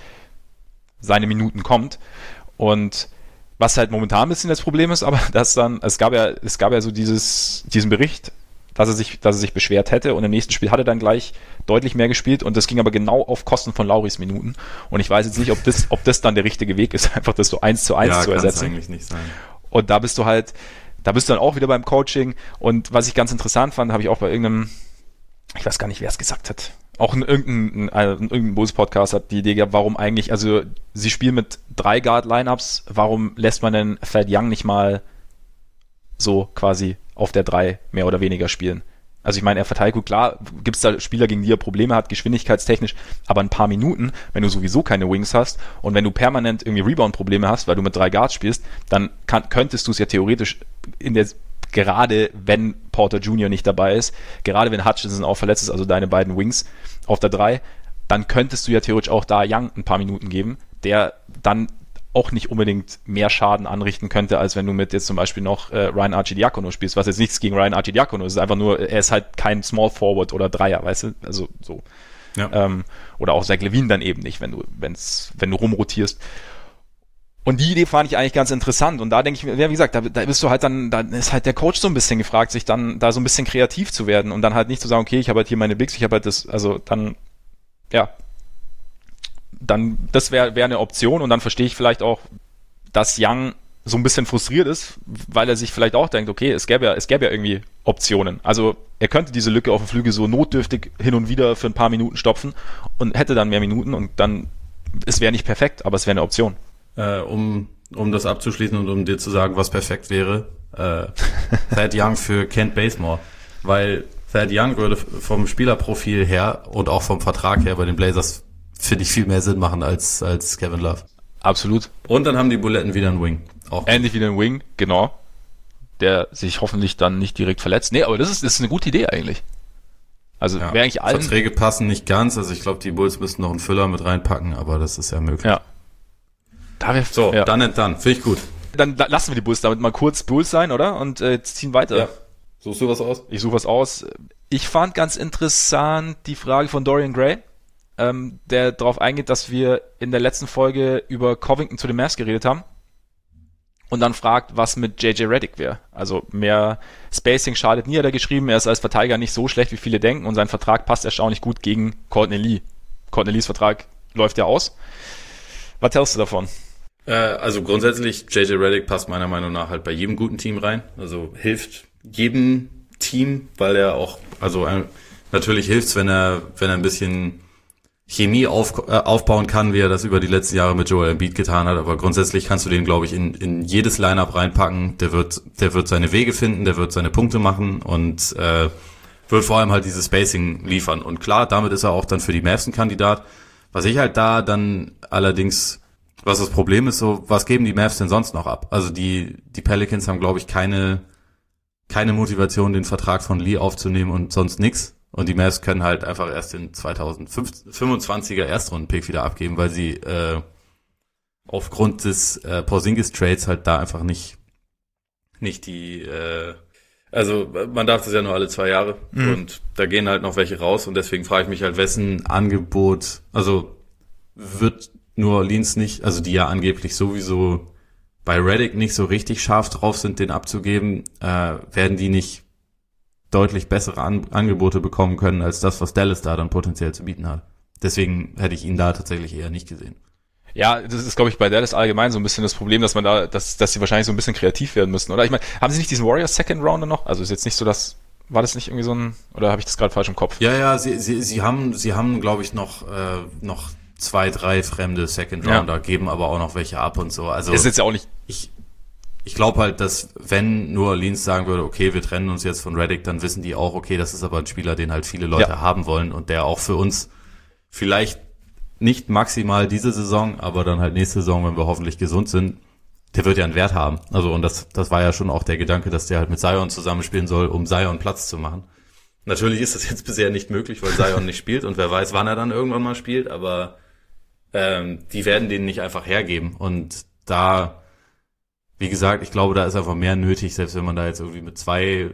Minuten kommt. Und was halt momentan ein bisschen das Problem ist, aber dass dann, es gab ja so diesen Bericht, dass er sich beschwert hätte und im nächsten Spiel hat er dann gleich deutlich mehr gespielt und das ging aber genau auf Kosten von Lauris Minuten. Und ich weiß jetzt nicht, ob das dann der richtige Weg ist, einfach das so 1:1 zu ersetzen. Ja, kann es eigentlich nicht sein. Und da bist du dann auch wieder beim Coaching. Und was ich ganz interessant fand, habe ich auch bei irgendeinem, ich weiß gar nicht, wer es gesagt hat, auch in irgendeinem Bulls-Podcast hat die Idee gehabt, warum eigentlich, also sie spielen mit 3 Guard-Lineups, warum lässt man denn Thad Young nicht mal so quasi auf der 3 mehr oder weniger spielen? Also ich meine, er verteidigt gut, klar, gibt es da Spieler, gegen die er Probleme hat, geschwindigkeitstechnisch, aber ein paar Minuten, wenn du sowieso keine Wings hast und wenn du permanent irgendwie Rebound-Probleme hast, weil du mit 3 Guards spielst, dann könntest du es ja theoretisch gerade wenn Porter Jr. nicht dabei ist, gerade wenn Hutchinson auch verletzt ist, also deine beiden Wings auf der 3, dann könntest du ja theoretisch auch da Young ein paar Minuten geben, der dann auch nicht unbedingt mehr Schaden anrichten könnte, als wenn du mit jetzt zum Beispiel noch Ryan Arcidiacono spielst, was jetzt nichts gegen Ryan Arcidiacono ist, es ist einfach nur, er ist halt kein Small Forward oder Dreier, weißt du, also so. Ja. Oder auch Zach LaVine dann eben nicht, wenn du rumrotierst. Und die Idee fand ich eigentlich ganz interessant. Und da denke ich mir, ja, wie gesagt, da bist du halt dann ist halt der Coach so ein bisschen gefragt, sich dann da so ein bisschen kreativ zu werden und dann halt nicht zu sagen, okay, ich habe halt hier meine Bigs, ich habe halt das, also dann, ja, dann, das wäre eine Option und dann verstehe ich vielleicht auch, dass Young so ein bisschen frustriert ist, weil er sich vielleicht auch denkt, okay, es gäbe ja irgendwie Optionen. Also er könnte diese Lücke auf dem Flügel so notdürftig hin und wieder für ein paar Minuten stopfen und hätte dann mehr Minuten und dann, es wäre nicht perfekt, aber es wäre eine Option. Um das abzuschließen und um dir zu sagen, was perfekt wäre, Thad Young für Kent Bazemore, weil Thad Young würde vom Spielerprofil her und auch vom Vertrag her bei den Blazers, finde ich, viel mehr Sinn machen als Kevin Love. Absolut. Und dann haben die Buletten wieder einen Wing. Auch endlich wieder einen Wing, genau. Der sich hoffentlich dann nicht direkt verletzt. Nee, aber das ist eine gute Idee eigentlich. Also ja, wäre eigentlich allen... Verträge passen nicht ganz, also ich glaube, die Bulls müssten noch einen Füller mit reinpacken, aber das ist ja möglich. Ja. So, ja. Dann finde ich gut. Dann lassen wir die Bulls damit mal kurz Bulls sein, oder? Und ziehen weiter. Ja. Suchst du was aus? Ich suche was aus. Ich fand ganz interessant die Frage von Dorian Gray, der darauf eingeht, dass wir in der letzten Folge über Covington zu den Mavs geredet haben und dann fragt, was mit JJ Redick wäre. Also mehr Spacing schadet nie, hat er geschrieben. Er ist als Verteidiger nicht so schlecht, wie viele denken und sein Vertrag passt erstaunlich gut gegen Courtney Lee. Courtney Lees Vertrag läuft ja aus. Was hältst du davon? Also grundsätzlich, JJ Redick passt meiner Meinung nach halt bei jedem guten Team rein. Also hilft jedem Team, weil er auch, also natürlich hilft's, wenn er ein bisschen Chemie aufbauen kann, wie er das über die letzten Jahre mit Joel Embiid getan hat, aber grundsätzlich kannst du den, glaube ich, in jedes Lineup reinpacken, der wird seine Wege finden, der wird seine Punkte machen und wird vor allem halt dieses Spacing liefern. Und klar, damit ist er auch dann für die Mavs ein Kandidat. Was ich halt da dann allerdings, was das Problem ist, so, was geben die Mavs denn sonst noch ab? Also die Pelicans haben, glaube ich, keine Motivation, den Vertrag von Lee aufzunehmen und sonst nix. Und die Mavs können halt einfach erst den 2025er Erstrunden-Pick wieder abgeben, weil sie aufgrund des Porzingis-Trades halt da einfach nicht die also man darf das ja nur alle 2 Jahre und da gehen halt noch welche raus und deswegen frage ich mich halt, wessen Angebot, also wird New Orleans nicht, also die ja angeblich sowieso bei Redick nicht so richtig scharf drauf sind, den abzugeben, werden die nicht deutlich bessere Angebote bekommen können, als das, was Dallas da dann potenziell zu bieten hat. Deswegen hätte ich ihn da tatsächlich eher nicht gesehen. Ja, das ist, glaube ich, bei Dallas allgemein so ein bisschen das Problem, dass man da, dass sie wahrscheinlich so ein bisschen kreativ werden müssen, oder? Ich meine, haben sie nicht diesen Warriors Second Rounder noch? Also ist jetzt nicht so, dass, war das nicht irgendwie so ein, oder habe ich das gerade falsch im Kopf? Ja, sie haben, glaube ich, noch 2, 3 fremde Second Rounder, geben aber auch noch welche ab und so. Also ist jetzt ja auch nicht. Ich glaube halt, dass wenn New Orleans sagen würde, okay, wir trennen uns jetzt von Redick, dann wissen die auch, okay, das ist aber ein Spieler, den halt viele Leute haben wollen und der auch für uns vielleicht nicht maximal diese Saison, aber dann halt nächste Saison, wenn wir hoffentlich gesund sind, der wird ja einen Wert haben. Also und das war ja schon auch der Gedanke, dass der halt mit Zion zusammenspielen soll, um Zion Platz zu machen. Natürlich ist das jetzt bisher nicht möglich, weil Zion nicht spielt und wer weiß, wann er dann irgendwann mal spielt, aber die werden den nicht einfach hergeben und da, wie gesagt, ich glaube, da ist einfach mehr nötig, selbst wenn man da jetzt irgendwie mit 2,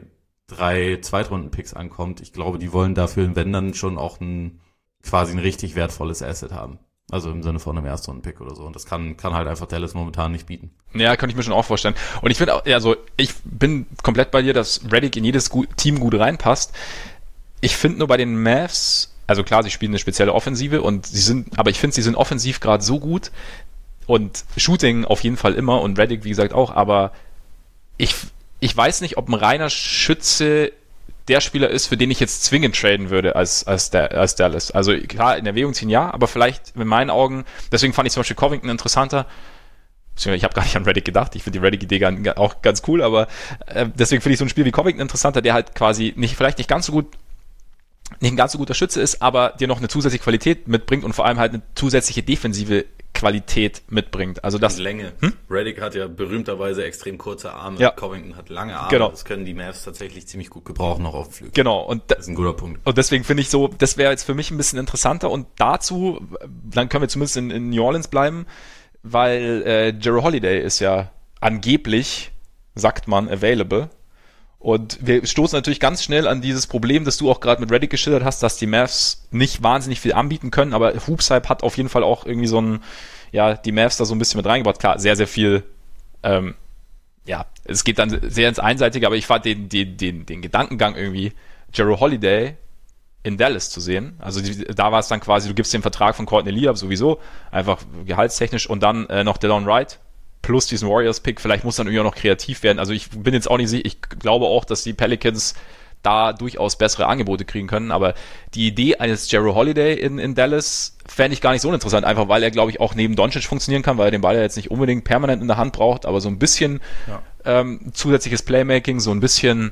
3 Zweitrunden-Picks ankommt. Ich glaube, die wollen dafür, wenn dann schon auch quasi ein richtig wertvolles Asset haben. Also im Sinne von einem Erstrunden-Pick oder so. Und das kann halt einfach Dallas momentan nicht bieten. Ja, kann ich mir schon auch vorstellen. Und ich finde auch, also ich bin komplett bei dir, dass Redick in jedes Team gut reinpasst. Ich finde nur bei den Mavs, also klar, sie spielen eine spezielle Offensive aber ich finde, sie sind offensiv gerade so gut und Shooting auf jeden Fall immer und Redick, wie gesagt, auch, aber ich weiß nicht, ob ein reiner Schütze der Spieler ist, für den ich jetzt zwingend traden würde als Dallas. Also klar, in Erwägung ziehen ja, aber vielleicht in meinen Augen, deswegen fand ich zum Beispiel Covington interessanter. Ich habe gar nicht an Redick gedacht, ich finde die Redick-Idee auch ganz cool, aber deswegen finde ich so ein Spiel wie Covington interessanter, der halt quasi vielleicht nicht ein ganz so guter Schütze ist, aber dir noch eine zusätzliche Qualität mitbringt und vor allem halt eine zusätzliche defensive Qualität mitbringt. Also das die Länge. Redick hat ja berühmterweise extrem kurze Arme. Ja. Covington hat lange Arme. Genau. Das können die Mavs tatsächlich ziemlich gut gebrauchen, noch auf dem Flügel. Genau. Und das ist ein guter Punkt. Und deswegen finde ich so, das wäre jetzt für mich ein bisschen interessanter und dazu, dann können wir zumindest in New Orleans bleiben, weil Jrue Holiday ist ja angeblich, sagt man, available. Und wir stoßen natürlich ganz schnell an dieses Problem, das du auch gerade mit Redick geschildert hast, dass die Mavs nicht wahnsinnig viel anbieten können, aber Hoopshype hat auf jeden Fall auch irgendwie die Mavs da so ein bisschen mit reingebracht. Klar, sehr, sehr viel, es geht dann sehr ins Einseitige, aber ich fand den Gedankengang irgendwie, Jrue Holiday in Dallas zu sehen. Also da war es dann quasi, du gibst den Vertrag von Courtney Lee ab sowieso, einfach gehaltstechnisch und dann noch Delon Wright plus diesen Warriors-Pick, vielleicht muss dann irgendwie auch noch kreativ werden. Also ich bin jetzt auch nicht sicher, ich glaube auch, dass die Pelicans da durchaus bessere Angebote kriegen können, aber die Idee eines Jrue Holiday in Dallas fände ich gar nicht so interessant, einfach weil er, glaube ich, auch neben Doncic funktionieren kann, weil er den Ball ja jetzt nicht unbedingt permanent in der Hand braucht, aber so ein bisschen zusätzliches Playmaking, so ein bisschen,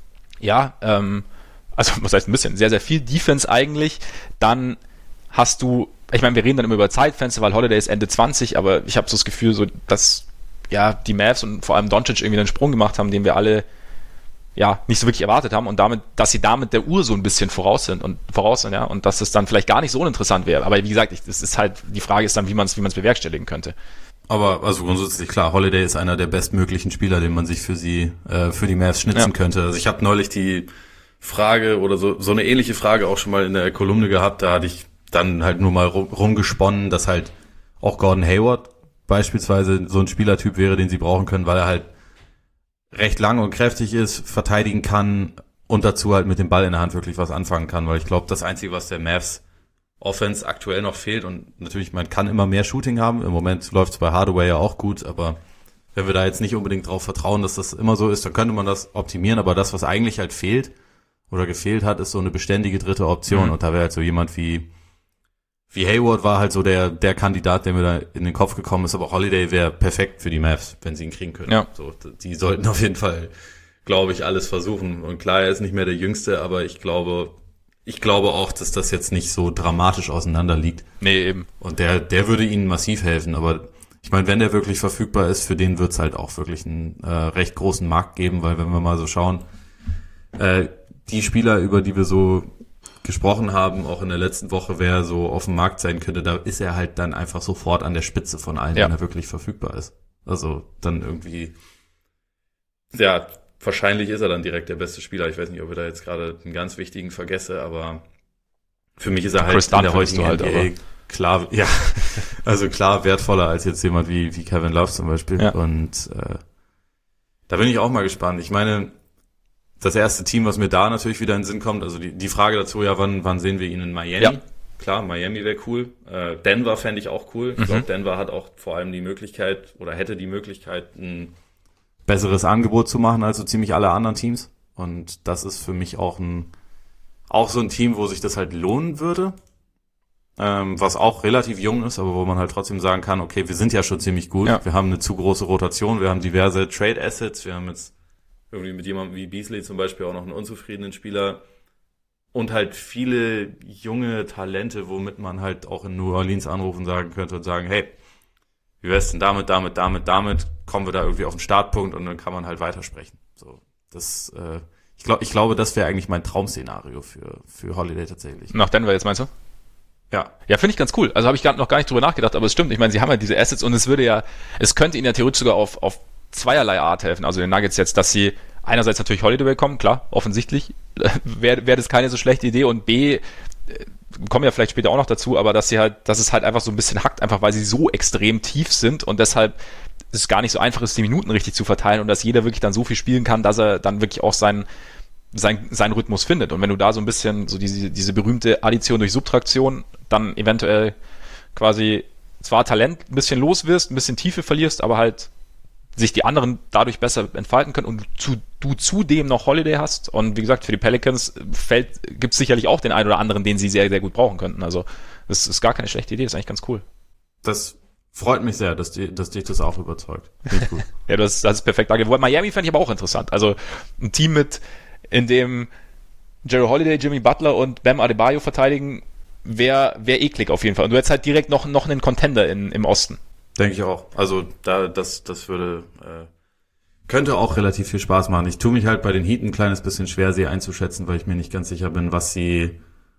also was heißt ein bisschen, sehr, sehr viel Defense eigentlich, dann hast du, ich meine, wir reden dann immer über Zeitfenster, weil Holiday ist Ende 20, aber ich habe so das Gefühl, so dass die Mavs und vor allem Doncic irgendwie einen Sprung gemacht haben, den wir alle nicht so wirklich erwartet haben und dass sie damit der Uhr so ein bisschen voraus sind und dass es dann vielleicht gar nicht so uninteressant wäre. Aber wie gesagt, es ist halt, die Frage ist dann, wie man es bewerkstelligen könnte. Aber also grundsätzlich klar, Holiday ist einer der bestmöglichen Spieler, den man sich für die Mavs schnitzen könnte. Also ich habe neulich die Frage oder so eine ähnliche Frage auch schon mal in der Kolumne gehabt, da hatte ich dann halt nur mal rumgesponnen, dass halt auch Gordon Hayward beispielsweise so ein Spielertyp wäre, den sie brauchen können, weil er halt recht lang und kräftig ist, verteidigen kann und dazu halt mit dem Ball in der Hand wirklich was anfangen kann, weil ich glaube, das Einzige, was der Mavs Offense aktuell noch fehlt und natürlich, man kann immer mehr Shooting haben, im Moment läuft es bei Hardaway ja auch gut, aber wenn wir da jetzt nicht unbedingt drauf vertrauen, dass das immer so ist, dann könnte man das optimieren, aber das, was eigentlich halt fehlt oder gefehlt hat, ist so eine beständige dritte Option. Und da wäre halt so jemand wie Hayward war halt so der Kandidat, der mir da in den Kopf gekommen ist, aber Holiday wäre perfekt für die Mavs, wenn sie ihn kriegen können. Ja. So, die sollten auf jeden Fall, glaube ich, alles versuchen. Und klar, er ist nicht mehr der Jüngste, aber ich glaube auch, dass das jetzt nicht so dramatisch auseinander liegt. Nee, eben. Und der würde ihnen massiv helfen, aber ich meine, wenn der wirklich verfügbar ist, für den wird's halt auch wirklich einen recht großen Markt geben, weil wenn wir mal so schauen, die Spieler, über die wir so gesprochen haben, auch in der letzten Woche, wer so auf dem Markt sein könnte, da ist er halt dann einfach sofort an der Spitze von allen, wenn er wirklich verfügbar ist. Also dann irgendwie, ja, wahrscheinlich ist er dann direkt der beste Spieler. Ich weiß nicht, ob ich da jetzt gerade einen ganz wichtigen vergesse, aber für mich ist er halt Chris in der Dunn heutigen halt, NBA klar, ja, also klar wertvoller als jetzt jemand wie Kevin Love zum Beispiel. Ja. Und da bin ich auch mal gespannt. Ich meine, das erste Team, was mir da natürlich wieder in den Sinn kommt, also die Frage dazu, ja, wann sehen wir ihn in Miami? Ja. Klar, Miami wäre cool. Denver fände ich auch cool. Ich glaube, Denver hat auch vor allem die Möglichkeit oder hätte die Möglichkeit, ein besseres Angebot zu machen als so ziemlich alle anderen Teams. Und das ist für mich auch so ein Team, wo sich das halt lohnen würde. Was auch relativ jung ist, aber wo man halt trotzdem sagen kann, okay, wir sind ja schon ziemlich gut. Ja. Wir haben eine zu große Rotation, wir haben diverse Trade Assets, wir haben jetzt irgendwie mit jemandem wie Beasley zum Beispiel auch noch einen unzufriedenen Spieler und halt viele junge Talente, womit man halt auch in New Orleans anrufen sagen könnte und sagen, hey, wie wär's denn damit, kommen wir da irgendwie auf den Startpunkt und dann kann man halt weitersprechen. So, das, ich glaube, das wäre eigentlich mein Traum-Szenario für Holiday tatsächlich. Nach Denver jetzt meinst du? Ja. Ja, finde ich ganz cool. Also habe ich noch gar nicht drüber nachgedacht, aber es stimmt. Ich meine, sie haben ja diese Assets und es könnte ihnen ja theoretisch sogar auf zweierlei Art helfen. Also den Nuggets jetzt, dass sie einerseits natürlich Holiday bekommen, klar, offensichtlich wäre das keine so schlechte Idee und B, kommen ja vielleicht später auch noch dazu, aber dass es halt einfach so ein bisschen hackt, einfach weil sie so extrem tief sind und deshalb es gar nicht so einfach ist, die Minuten richtig zu verteilen und dass jeder wirklich dann so viel spielen kann, dass er dann wirklich auch seinen Rhythmus findet. Und wenn du da so ein bisschen so diese berühmte Addition durch Subtraktion dann eventuell quasi zwar Talent ein bisschen los wirst, ein bisschen Tiefe verlierst, aber halt sich die anderen dadurch besser entfalten können und du zudem noch Holiday hast. Und wie gesagt, für die Pelicans gibt es sicherlich auch den einen oder anderen, den sie sehr, sehr gut brauchen könnten. Also das ist gar keine schlechte Idee, das ist eigentlich ganz cool. Das freut mich sehr, dass dich das auch überzeugt. Gut. Ja, das ist perfekt. Miami fände ich aber auch interessant. Also ein Team in dem Jerry Holiday, Jimmy Butler und Bam Adebayo verteidigen, wäre eklig auf jeden Fall. Und du hättest halt direkt noch einen Contender im Osten. Denke ich auch. Also das würde könnte auch relativ viel Spaß machen. Ich tue mich halt bei den Heat ein kleines bisschen schwer, sie einzuschätzen, weil ich mir nicht ganz sicher bin, wie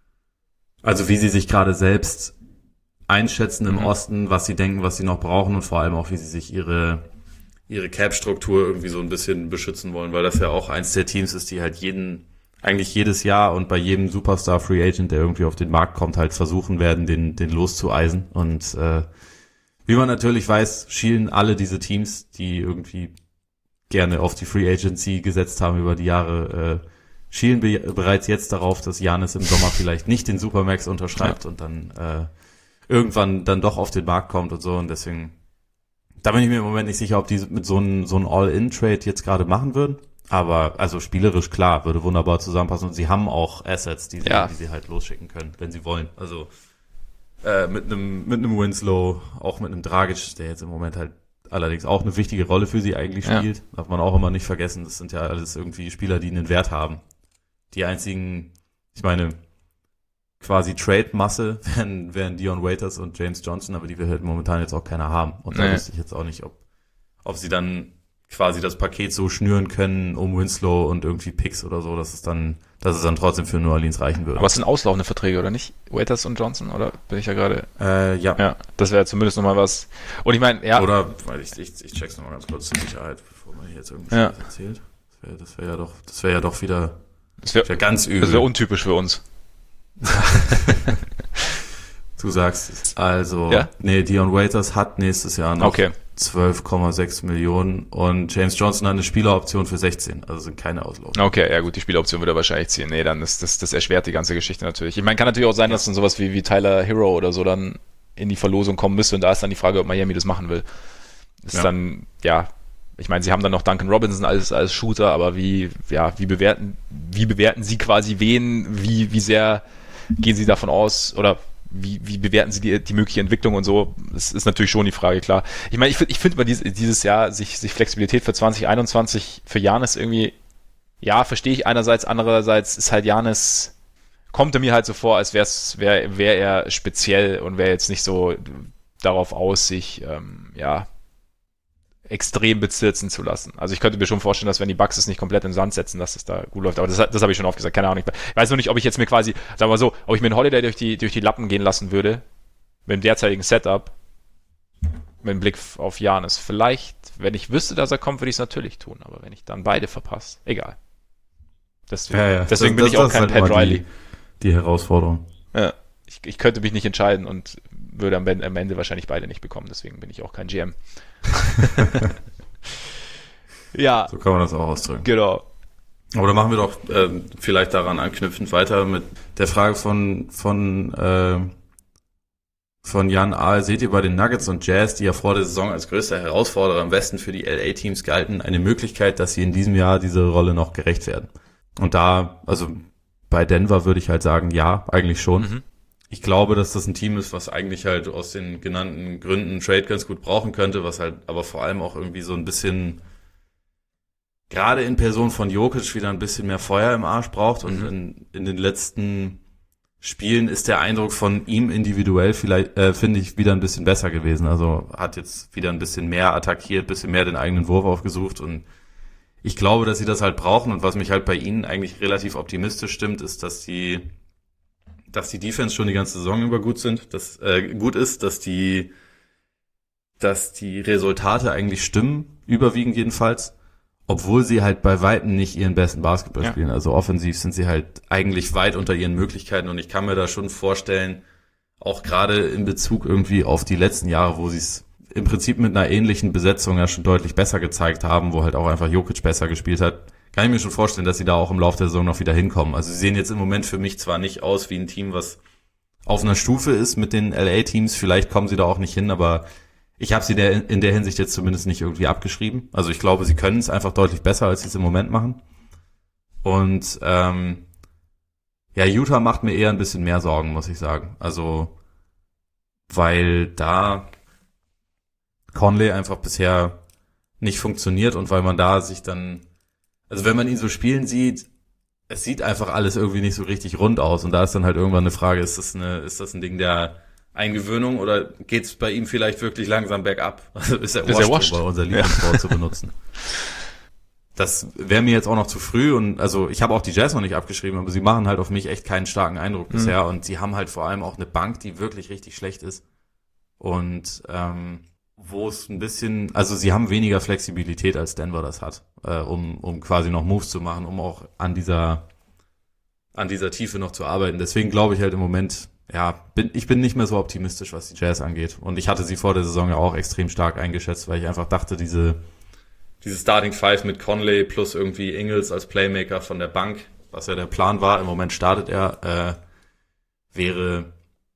sie sich gerade selbst einschätzen im Osten, was sie denken, was sie noch brauchen und vor allem auch, wie sie sich ihre Cap-Struktur irgendwie so ein bisschen beschützen wollen, weil das ja auch eins der Teams ist, die halt eigentlich jedes Jahr und bei jedem Superstar Free Agent, der irgendwie auf den Markt kommt, halt versuchen werden, den loszueisen. Und wie man natürlich weiß, schielen alle diese Teams, die irgendwie gerne auf die Free Agency gesetzt haben über die Jahre, schielen bereits jetzt darauf, dass Giannis im Sommer vielleicht nicht den Supermax unterschreibt und dann irgendwann dann doch auf den Markt kommt und so. Und deswegen, da bin ich mir im Moment nicht sicher, ob die mit so ein All-In-Trade jetzt gerade machen würden. Aber also spielerisch klar, würde wunderbar zusammenpassen. Und sie haben auch Assets, die sie halt losschicken können, wenn sie wollen. Also mit einem Winslow, auch mit einem Dragic, der jetzt im Moment halt allerdings auch eine wichtige Rolle für sie eigentlich spielt. Darf man auch immer nicht vergessen. Das sind ja alles irgendwie Spieler, die einen Wert haben. Die einzigen, ich meine, quasi Trade-Masse wären Dion Waiters und James Johnson, aber die wir halt momentan jetzt auch keiner haben. Und da wüsste ich jetzt auch nicht, ob sie dann quasi das Paket so schnüren können um Winslow und irgendwie Picks oder so, dass es dann trotzdem für New Orleans reichen würde. Aber es sind auslaufende Verträge, oder nicht? Waiters und Johnson, oder bin ich ja gerade? Ja. Ja, das wäre zumindest nochmal was. Und ich meine, ja. Oder, weil ich check's nochmal ganz kurz zur Sicherheit, bevor man hier jetzt irgendwas erzählt. Das wäre ja doch wieder, das wäre ganz übel. Das wäre untypisch für uns. Du sagst es. Also, Dion Waiters hat nächstes Jahr noch 12,6 Millionen und James Johnson hat eine Spieleroption für 16, also sind keine Auslaufenden. Okay, ja gut, die Spieleroption würde er wahrscheinlich ziehen. Nee, dann ist das erschwert die ganze Geschichte natürlich. Ich meine, kann natürlich auch sein, dass dann sowas wie Tyler Hero oder so dann in die Verlosung kommen müsste und da ist dann die Frage, ob Miami das machen will. Ist dann, Ich meine, sie haben dann noch Duncan Robinson als Shooter, aber wie bewerten sie quasi wen, wie sehr gehen sie davon aus, oder wie bewerten sie die mögliche Entwicklung und so? Das ist natürlich schon die Frage, klar. Ich meine, ich finde mal dieses Jahr sich Flexibilität für 2021 für Giannis irgendwie, ja, verstehe ich einerseits, andererseits ist halt Giannis, kommt er mir halt so vor, als wäre er speziell und wäre jetzt nicht so darauf aus, sich extrem bezirzen zu lassen. Also ich könnte mir schon vorstellen, dass wenn die Bucks es nicht komplett in den Sand setzen, dass es da gut läuft. Aber das habe ich schon oft gesagt, keine Ahnung. Ich weiß nur nicht, ob ich jetzt mir quasi, sagen wir mal so, ob ich mir einen Holiday durch die Lappen gehen lassen würde, mit dem derzeitigen Setup, mit dem Blick auf Giannis. Vielleicht, wenn ich wüsste, dass er kommt, würde ich es natürlich tun. Aber wenn ich dann beide verpasse, egal. Deswegen bin ich auch kein Pat Riley. Die Herausforderung. Ja, ich könnte mich nicht entscheiden und würde am Ende wahrscheinlich beide nicht bekommen. Deswegen bin ich auch kein GM. Ja. So kann man das auch ausdrücken. Genau. Aber dann machen wir doch vielleicht daran anknüpfend weiter mit der Frage von Jan A. Seht ihr bei den Nuggets und Jazz, die ja vor der Saison als größter Herausforderer im Westen für die LA-Teams galten, eine Möglichkeit, dass sie in diesem Jahr diese Rolle noch gerecht werden? Und da, also bei Denver würde ich halt sagen, ja, eigentlich schon. Mhm. Ich glaube, dass das ein Team ist, was eigentlich halt aus den genannten Gründen einen Trade ganz gut brauchen könnte, was halt aber vor allem auch irgendwie so ein bisschen, gerade in Person von Jokic, wieder ein bisschen mehr Feuer im Arsch braucht. Und in den letzten Spielen ist der Eindruck von ihm individuell vielleicht, finde ich, wieder ein bisschen besser gewesen. Also hat jetzt wieder ein bisschen mehr attackiert, bisschen mehr den eigenen Wurf aufgesucht. Und ich glaube, dass sie das halt brauchen. Und was mich halt bei ihnen eigentlich relativ optimistisch stimmt, ist, dass die Defense schon die ganze Saison über gut ist, dass die Resultate eigentlich stimmen, überwiegend jedenfalls, obwohl sie halt bei Weitem nicht ihren besten Basketball spielen. Also offensiv sind sie halt eigentlich weit unter ihren Möglichkeiten und ich kann mir da schon vorstellen, auch gerade in Bezug irgendwie auf die letzten Jahre, wo sie es im Prinzip mit einer ähnlichen Besetzung ja schon deutlich besser gezeigt haben, wo halt auch einfach Jokic besser gespielt hat, kann ich mir schon vorstellen, dass sie da auch im Laufe der Saison noch wieder hinkommen. Also sie sehen jetzt im Moment für mich zwar nicht aus wie ein Team, was auf einer Stufe ist mit den LA-Teams, vielleicht kommen sie da auch nicht hin, aber ich habe sie in der Hinsicht jetzt zumindest nicht irgendwie abgeschrieben. Also ich glaube, sie können es einfach deutlich besser, als sie es im Moment machen. Und Utah macht mir eher ein bisschen mehr Sorgen, muss ich sagen. Also weil da Conley einfach bisher nicht funktioniert und weil man da sich dann, also wenn man ihn so spielen sieht, es sieht einfach alles irgendwie nicht so richtig rund aus und da ist dann halt irgendwann eine Frage, ist das ein Ding der Eingewöhnung oder geht's bei ihm vielleicht wirklich langsam bergab? Also ist er washed, um unser Lieblingswort zu benutzen. Das wäre mir jetzt auch noch zu früh und also ich habe auch die Jazz noch nicht abgeschrieben, aber sie machen halt auf mich echt keinen starken Eindruck bisher und sie haben halt vor allem auch eine Bank, die wirklich richtig schlecht ist und wo es ein bisschen, also sie haben weniger Flexibilität als Denver das hat, um quasi noch Moves zu machen, um auch an dieser Tiefe noch zu arbeiten. Deswegen glaube ich halt im Moment, ich bin nicht mehr so optimistisch, was die Jazz angeht. Und ich hatte sie vor der Saison ja auch extrem stark eingeschätzt, weil ich einfach dachte, diese Starting Five mit Conley plus irgendwie Ingles als Playmaker von der Bank, was ja der Plan war, im Moment startet er, wäre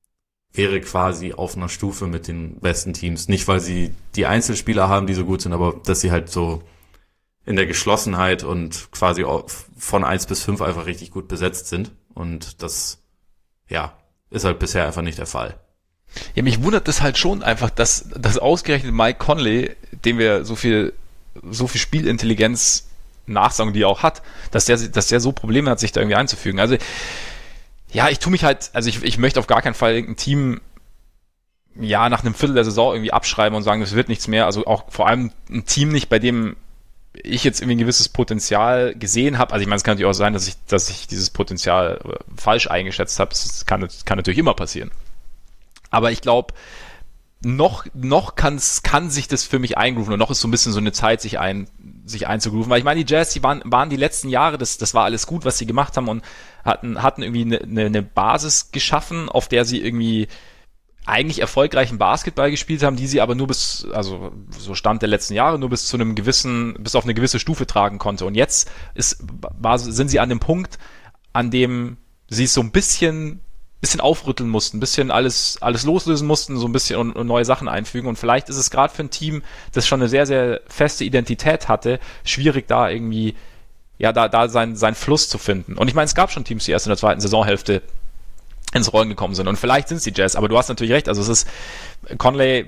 quasi auf einer Stufe mit den besten Teams. Nicht, weil sie die Einzelspieler haben, die so gut sind, aber dass sie halt so in der Geschlossenheit und quasi von 1 bis 5 einfach richtig gut besetzt sind. Und das, ist halt bisher einfach nicht der Fall. Ja, mich wundert das halt schon einfach, dass ausgerechnet Mike Conley, dem wir so viel Spielintelligenz nachsagen, die er auch hat, dass der so Probleme hat, sich da irgendwie einzufügen. Also ja, ich tue mich halt, also ich möchte auf gar keinen Fall irgendein Team nach einem Viertel der Saison irgendwie abschreiben und sagen, das wird nichts mehr. Also auch vor allem ein Team nicht, bei dem ich jetzt irgendwie ein gewisses Potenzial gesehen habe. Also ich meine, es kann natürlich auch sein, dass ich dieses Potenzial falsch eingeschätzt habe. Das kann natürlich immer passieren. Aber ich glaube, noch kann sich das für mich eingrooven und noch ist so ein bisschen so eine Zeit, sich einzugrooven. Weil ich meine, die Jazz, die waren die letzten Jahre, das war alles gut, was sie gemacht haben und hatten irgendwie eine Basis geschaffen, auf der sie irgendwie eigentlich erfolgreichen Basketball gespielt haben, die sie aber nur so Stand der letzten Jahre, nur bis auf eine gewisse Stufe tragen konnte. Und jetzt sind sie an dem Punkt, an dem sie es so ein bisschen bisschen aufrütteln mussten, ein bisschen alles loslösen mussten, so ein bisschen und neue Sachen einfügen. Und vielleicht ist es gerade für ein Team, das schon eine sehr, sehr feste Identität hatte, schwierig da irgendwie, ja, da seinen Fluss zu finden. Und ich meine, es gab schon Teams, die erst in der zweiten Saisonhälfte ins Rollen gekommen sind. Und vielleicht sind es die Jazz, aber du hast natürlich recht. Also es ist, Conley,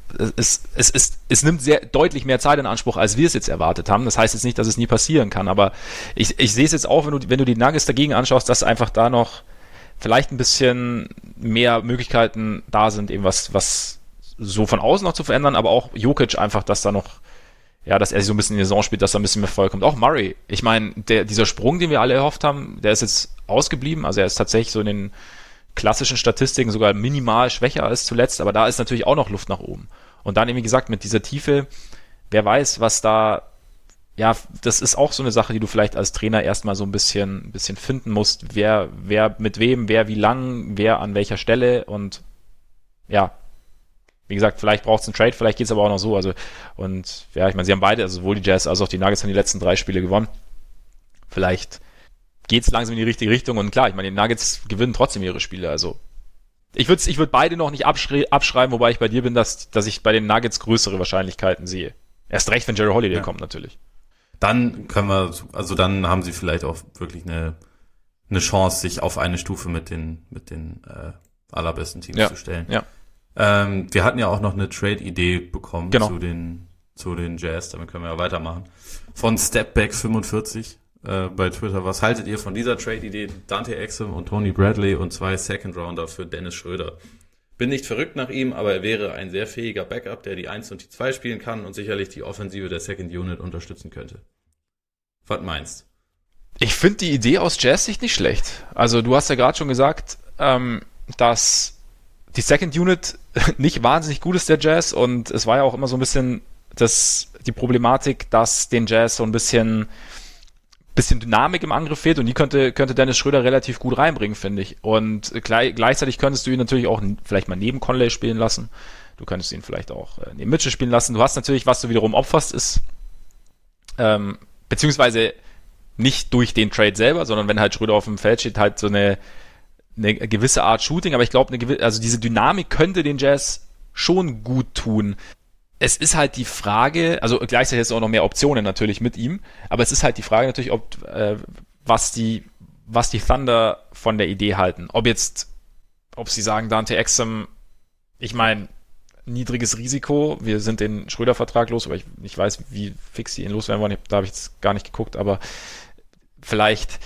es nimmt sehr deutlich mehr Zeit in Anspruch, als wir es jetzt erwartet haben. Das heißt jetzt nicht, dass es nie passieren kann, aber ich sehe es jetzt auch, wenn du die Nuggets dagegen anschaust, dass einfach da noch vielleicht ein bisschen mehr Möglichkeiten da sind, eben was so von außen noch zu verändern, aber auch Jokic einfach, dass da noch, ja, dass er sich so ein bisschen in die Saison spielt, dass da ein bisschen mehr Feuer kommt. Auch Murray. Ich meine, dieser Sprung, den wir alle erhofft haben, der ist jetzt ausgeblieben. Also er ist tatsächlich so in den klassischen Statistiken sogar minimal schwächer als zuletzt, aber da ist natürlich auch noch Luft nach oben. Und dann, wie gesagt, mit dieser Tiefe, wer weiß, was da, ja, das ist auch so eine Sache, die du vielleicht als Trainer erstmal so ein bisschen finden musst, wer mit wem, wer wie lang, wer an welcher Stelle und ja, wie gesagt, vielleicht braucht es einen Trade, vielleicht geht es aber auch noch so. Also, und ja, ich meine, sie haben beide, also sowohl die Jazz als auch die Nuggets haben die letzten 3 Spiele gewonnen. Vielleicht geht es langsam in die richtige Richtung und klar, ich meine, die Nuggets gewinnen trotzdem ihre Spiele. Also ich würd beide noch nicht abschreiben, wobei ich bei dir bin, dass ich bei den Nuggets größere Wahrscheinlichkeiten sehe. Erst recht, wenn Jerry Holiday kommt, natürlich. Dann dann haben sie vielleicht auch wirklich eine Chance, sich auf eine Stufe mit den allerbesten Teams zu stellen. Ja. Wir hatten ja auch noch eine Trade-Idee bekommen genau. zu den Jazz, damit können wir ja weitermachen. Von Stepback45 bei Twitter. Was haltet ihr von dieser Trade-Idee? Dante Exum und Tony Bradley und 2 Second-Rounder für Dennis Schröder. Bin nicht verrückt nach ihm, aber er wäre ein sehr fähiger Backup, der die 1 und die 2 spielen kann und sicherlich die Offensive der Second Unit unterstützen könnte. Was meinst? Ich finde die Idee aus Jazz-Sicht nicht schlecht. Also du hast ja gerade schon gesagt, dass die Second Unit nicht wahnsinnig gut ist, der Jazz, und es war ja auch immer so ein bisschen die Problematik, dass den Jazz so ein bisschen Dynamik im Angriff fehlt und die könnte Dennis Schröder relativ gut reinbringen, finde ich. Und gleichzeitig könntest du ihn natürlich auch vielleicht mal neben Conley spielen lassen. Du könntest ihn vielleicht auch neben Mitchell spielen lassen. Du hast natürlich, was du wiederum opferst, ist beziehungsweise nicht durch den Trade selber, sondern wenn halt Schröder auf dem Feld steht, halt so eine gewisse Art Shooting. Aber ich glaube, also diese Dynamik könnte den Jazz schon gut tun. Es ist halt die Frage, also gleichzeitig ist auch noch mehr Optionen natürlich mit ihm, aber es ist halt die Frage natürlich, was die Thunder von der Idee halten. Ob sie sagen, Dante Exum, ich meine, niedriges Risiko, wir sind den Schröder-Vertrag los, aber ich weiß, wie fix die ihn loswerden wollen, da habe ich jetzt gar nicht geguckt, aber vielleicht,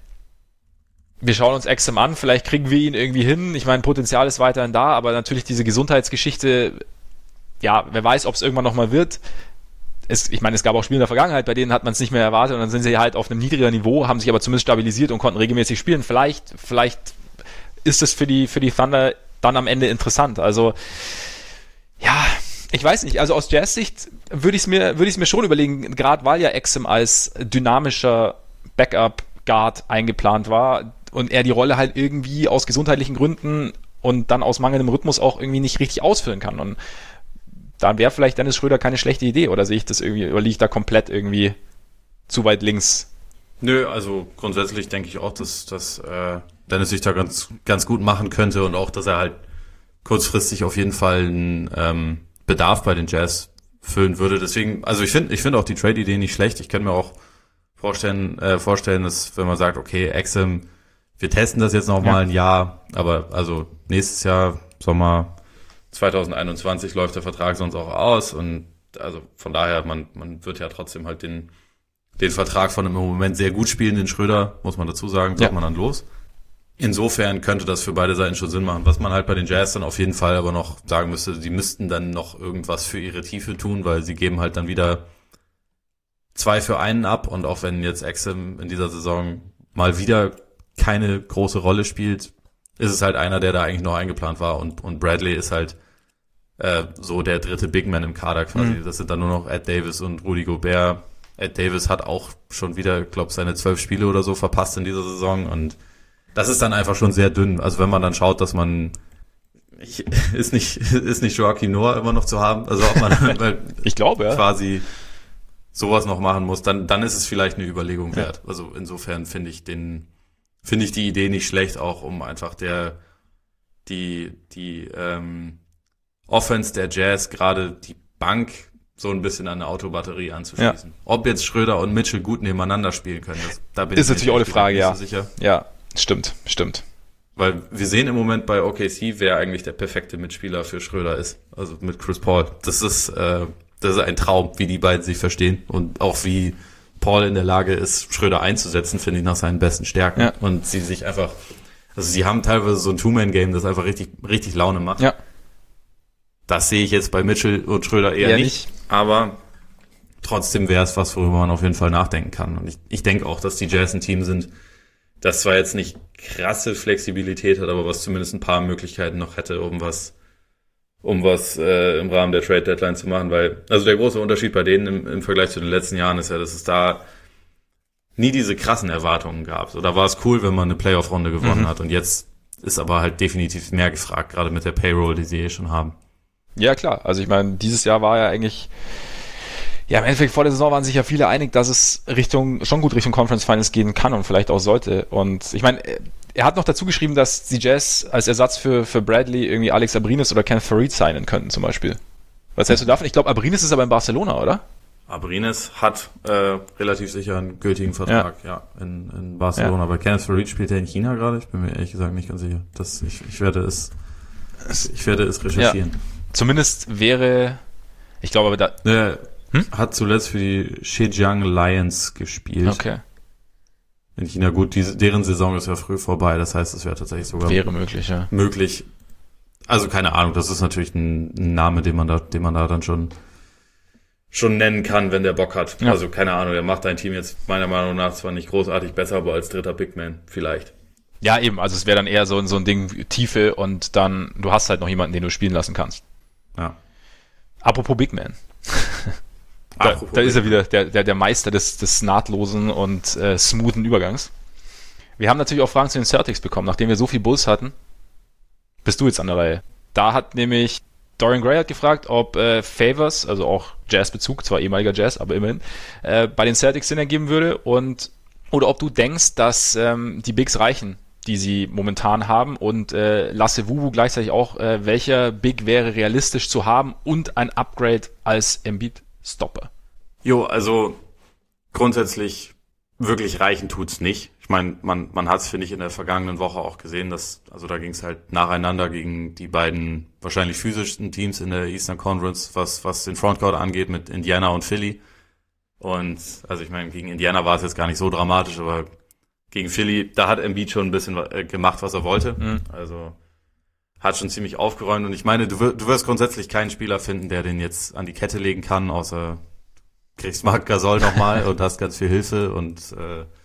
wir schauen uns Exum an, vielleicht kriegen wir ihn irgendwie hin, ich meine, Potenzial ist weiterhin da, aber natürlich diese Gesundheitsgeschichte, ja, wer weiß, ob es irgendwann nochmal wird. Ich meine, es gab auch Spiele in der Vergangenheit, bei denen hat man es nicht mehr erwartet und dann sind sie halt auf einem niedrigeren Niveau, haben sich aber zumindest stabilisiert und konnten regelmäßig spielen. Vielleicht ist es für die Thunder dann am Ende interessant. Also, ja, ich weiß nicht. Also aus Jazz-Sicht würde ich es mir schon überlegen, gerade weil ja Exum als dynamischer Backup-Guard eingeplant war und er die Rolle halt irgendwie aus gesundheitlichen Gründen und dann aus mangelndem Rhythmus auch irgendwie nicht richtig ausfüllen kann. Und dann wäre vielleicht Dennis Schröder keine schlechte Idee, oder sehe ich das irgendwie, oder liege ich da komplett irgendwie zu weit links? Nö, also grundsätzlich denke ich auch, dass Dennis sich da ganz, ganz gut machen könnte und auch, dass er halt kurzfristig auf jeden Fall einen Bedarf bei den Jazz füllen würde. Deswegen, also ich finde auch die Trade-Idee nicht schlecht. Ich kann mir auch vorstellen, dass wenn man sagt, okay, Exum, wir testen das jetzt noch mal ein Jahr, aber also nächstes Jahr, Sommer 2021 läuft der Vertrag sonst auch aus und also von daher, man wird ja trotzdem halt den Vertrag von einem im Moment sehr gut spielenden Schröder, muss man dazu sagen, man dann los. Insofern könnte das für beide Seiten schon Sinn machen. Was man halt bei den Jazz dann auf jeden Fall aber noch sagen müsste, die müssten dann noch irgendwas für ihre Tiefe tun, weil sie geben halt dann wieder 2 für 1 ab und auch wenn jetzt Exum in dieser Saison mal wieder keine große Rolle spielt, ist es halt einer, der da eigentlich noch eingeplant war und Bradley ist halt so der dritte Big Man im Kader quasi. Das sind dann nur noch Ed Davis und Rudy Gobert. Ed Davis hat auch schon wieder, glaube ich, seine 12 Spiele oder so verpasst in dieser Saison und das ist dann einfach schon sehr dünn. Also wenn man dann schaut, dass man ist nicht Joakim Noah immer noch zu haben, also ob man ich glaube, quasi sowas noch machen muss, dann ist es vielleicht eine Überlegung wert. Also insofern finde ich die Idee nicht schlecht, auch um einfach der die Offense der Jazz, gerade die Bank, so ein bisschen an eine Autobatterie anzuschließen. Ja. Ob jetzt Schröder und Mitchell gut nebeneinander spielen können, da bin ist natürlich auch eine Frage, ja. So sicher. Ja, stimmt. Weil wir sehen im Moment bei OKC, wer eigentlich der perfekte Mitspieler für Schröder ist. Also mit Chris Paul. Das ist ein Traum, wie die beiden sich verstehen. Und auch wie Paul in der Lage ist, Schröder einzusetzen, finde ich, nach seinen besten Stärken. Ja. Und sie haben teilweise so ein Two-Man-Game, das einfach richtig, richtig Laune macht. Ja. Das sehe ich jetzt bei Mitchell und Schröder eher nicht. Aber trotzdem wäre es was, worüber man auf jeden Fall nachdenken kann. Und ich denke auch, dass die Jazz ein Team sind, das zwar jetzt nicht krasse Flexibilität hat, aber was zumindest ein paar Möglichkeiten noch hätte, um was im Rahmen der Trade Deadline zu machen, weil, also der große Unterschied bei denen im Vergleich zu den letzten Jahren ist ja, dass es da nie diese krassen Erwartungen gab. So, da war es cool, wenn man eine Playoff-Runde gewonnen hat, und jetzt ist aber halt definitiv mehr gefragt, gerade mit der Payroll, die sie schon haben. Ja, klar. Also ich meine, dieses Jahr war ja eigentlich, ja, im Endeffekt vor der Saison waren sich ja viele einig, dass es schon gut Richtung Conference Finals gehen kann und vielleicht auch sollte. Und ich meine, er hat noch dazu geschrieben, dass die Jazz als Ersatz für Bradley irgendwie Alex Abrines oder Ken Farid signen könnten zum Beispiel. Was hältst du davon? Ich glaube, Abrines ist aber in Barcelona, oder? Abrines hat relativ sicher einen gültigen Vertrag, in Barcelona. Ja. Aber Ken Farid spielt er in China gerade? Ich bin mir ehrlich gesagt nicht ganz sicher. Ich werde es recherchieren. Ja. Zumindest wäre, ich glaube aber da... Hat zuletzt für die Zhejiang Lions gespielt. Okay. In China, gut, deren Saison ist ja früh vorbei, das heißt, es wäre tatsächlich sogar... Wäre möglich, ja. Möglich. Also keine Ahnung, das ist natürlich ein Name, den man da dann schon nennen kann, wenn der Bock hat. Ja. Also keine Ahnung, der macht dein Team jetzt meiner Meinung nach zwar nicht großartig besser, aber als dritter Big Man vielleicht. Ja, eben, also es wäre dann eher so ein Ding, Tiefe, und dann, du hast halt noch jemanden, den du spielen lassen kannst. Ja. Apropos Big Man. Da ist er wieder der Meister des nahtlosen und smoothen Übergangs. Wir haben natürlich auch Fragen zu den Celtics bekommen, nachdem wir so viel Bulls hatten. Bist du jetzt an der Reihe? Da hat nämlich Dorian Gray hat gefragt, ob Favors, also auch Jazz-Bezug, zwar ehemaliger Jazz, aber immerhin, bei den Celtics Sinn ergeben würde, oder ob du denkst, dass die Bigs reichen, die sie momentan haben, und Lasse Wuwu gleichzeitig auch, welcher Big wäre realistisch zu haben und ein Upgrade als Embiid-Stopper? Jo, also grundsätzlich wirklich reichen tut's nicht. Ich meine, man hat es, finde ich, in der vergangenen Woche auch gesehen, also da ging es halt nacheinander gegen die beiden wahrscheinlich physischsten Teams in der Eastern Conference, was den Frontcourt angeht, mit Indiana und Philly. Und also ich meine, gegen Indiana war es jetzt gar nicht so dramatisch, aber gegen Philly, da hat Embiid schon ein bisschen gemacht, was er wollte. Mhm. Also hat schon ziemlich aufgeräumt. Und ich meine, du wirst grundsätzlich keinen Spieler finden, der den jetzt an die Kette legen kann, außer kriegst Marc Gasol nochmal und hast ganz viel Hilfe. Und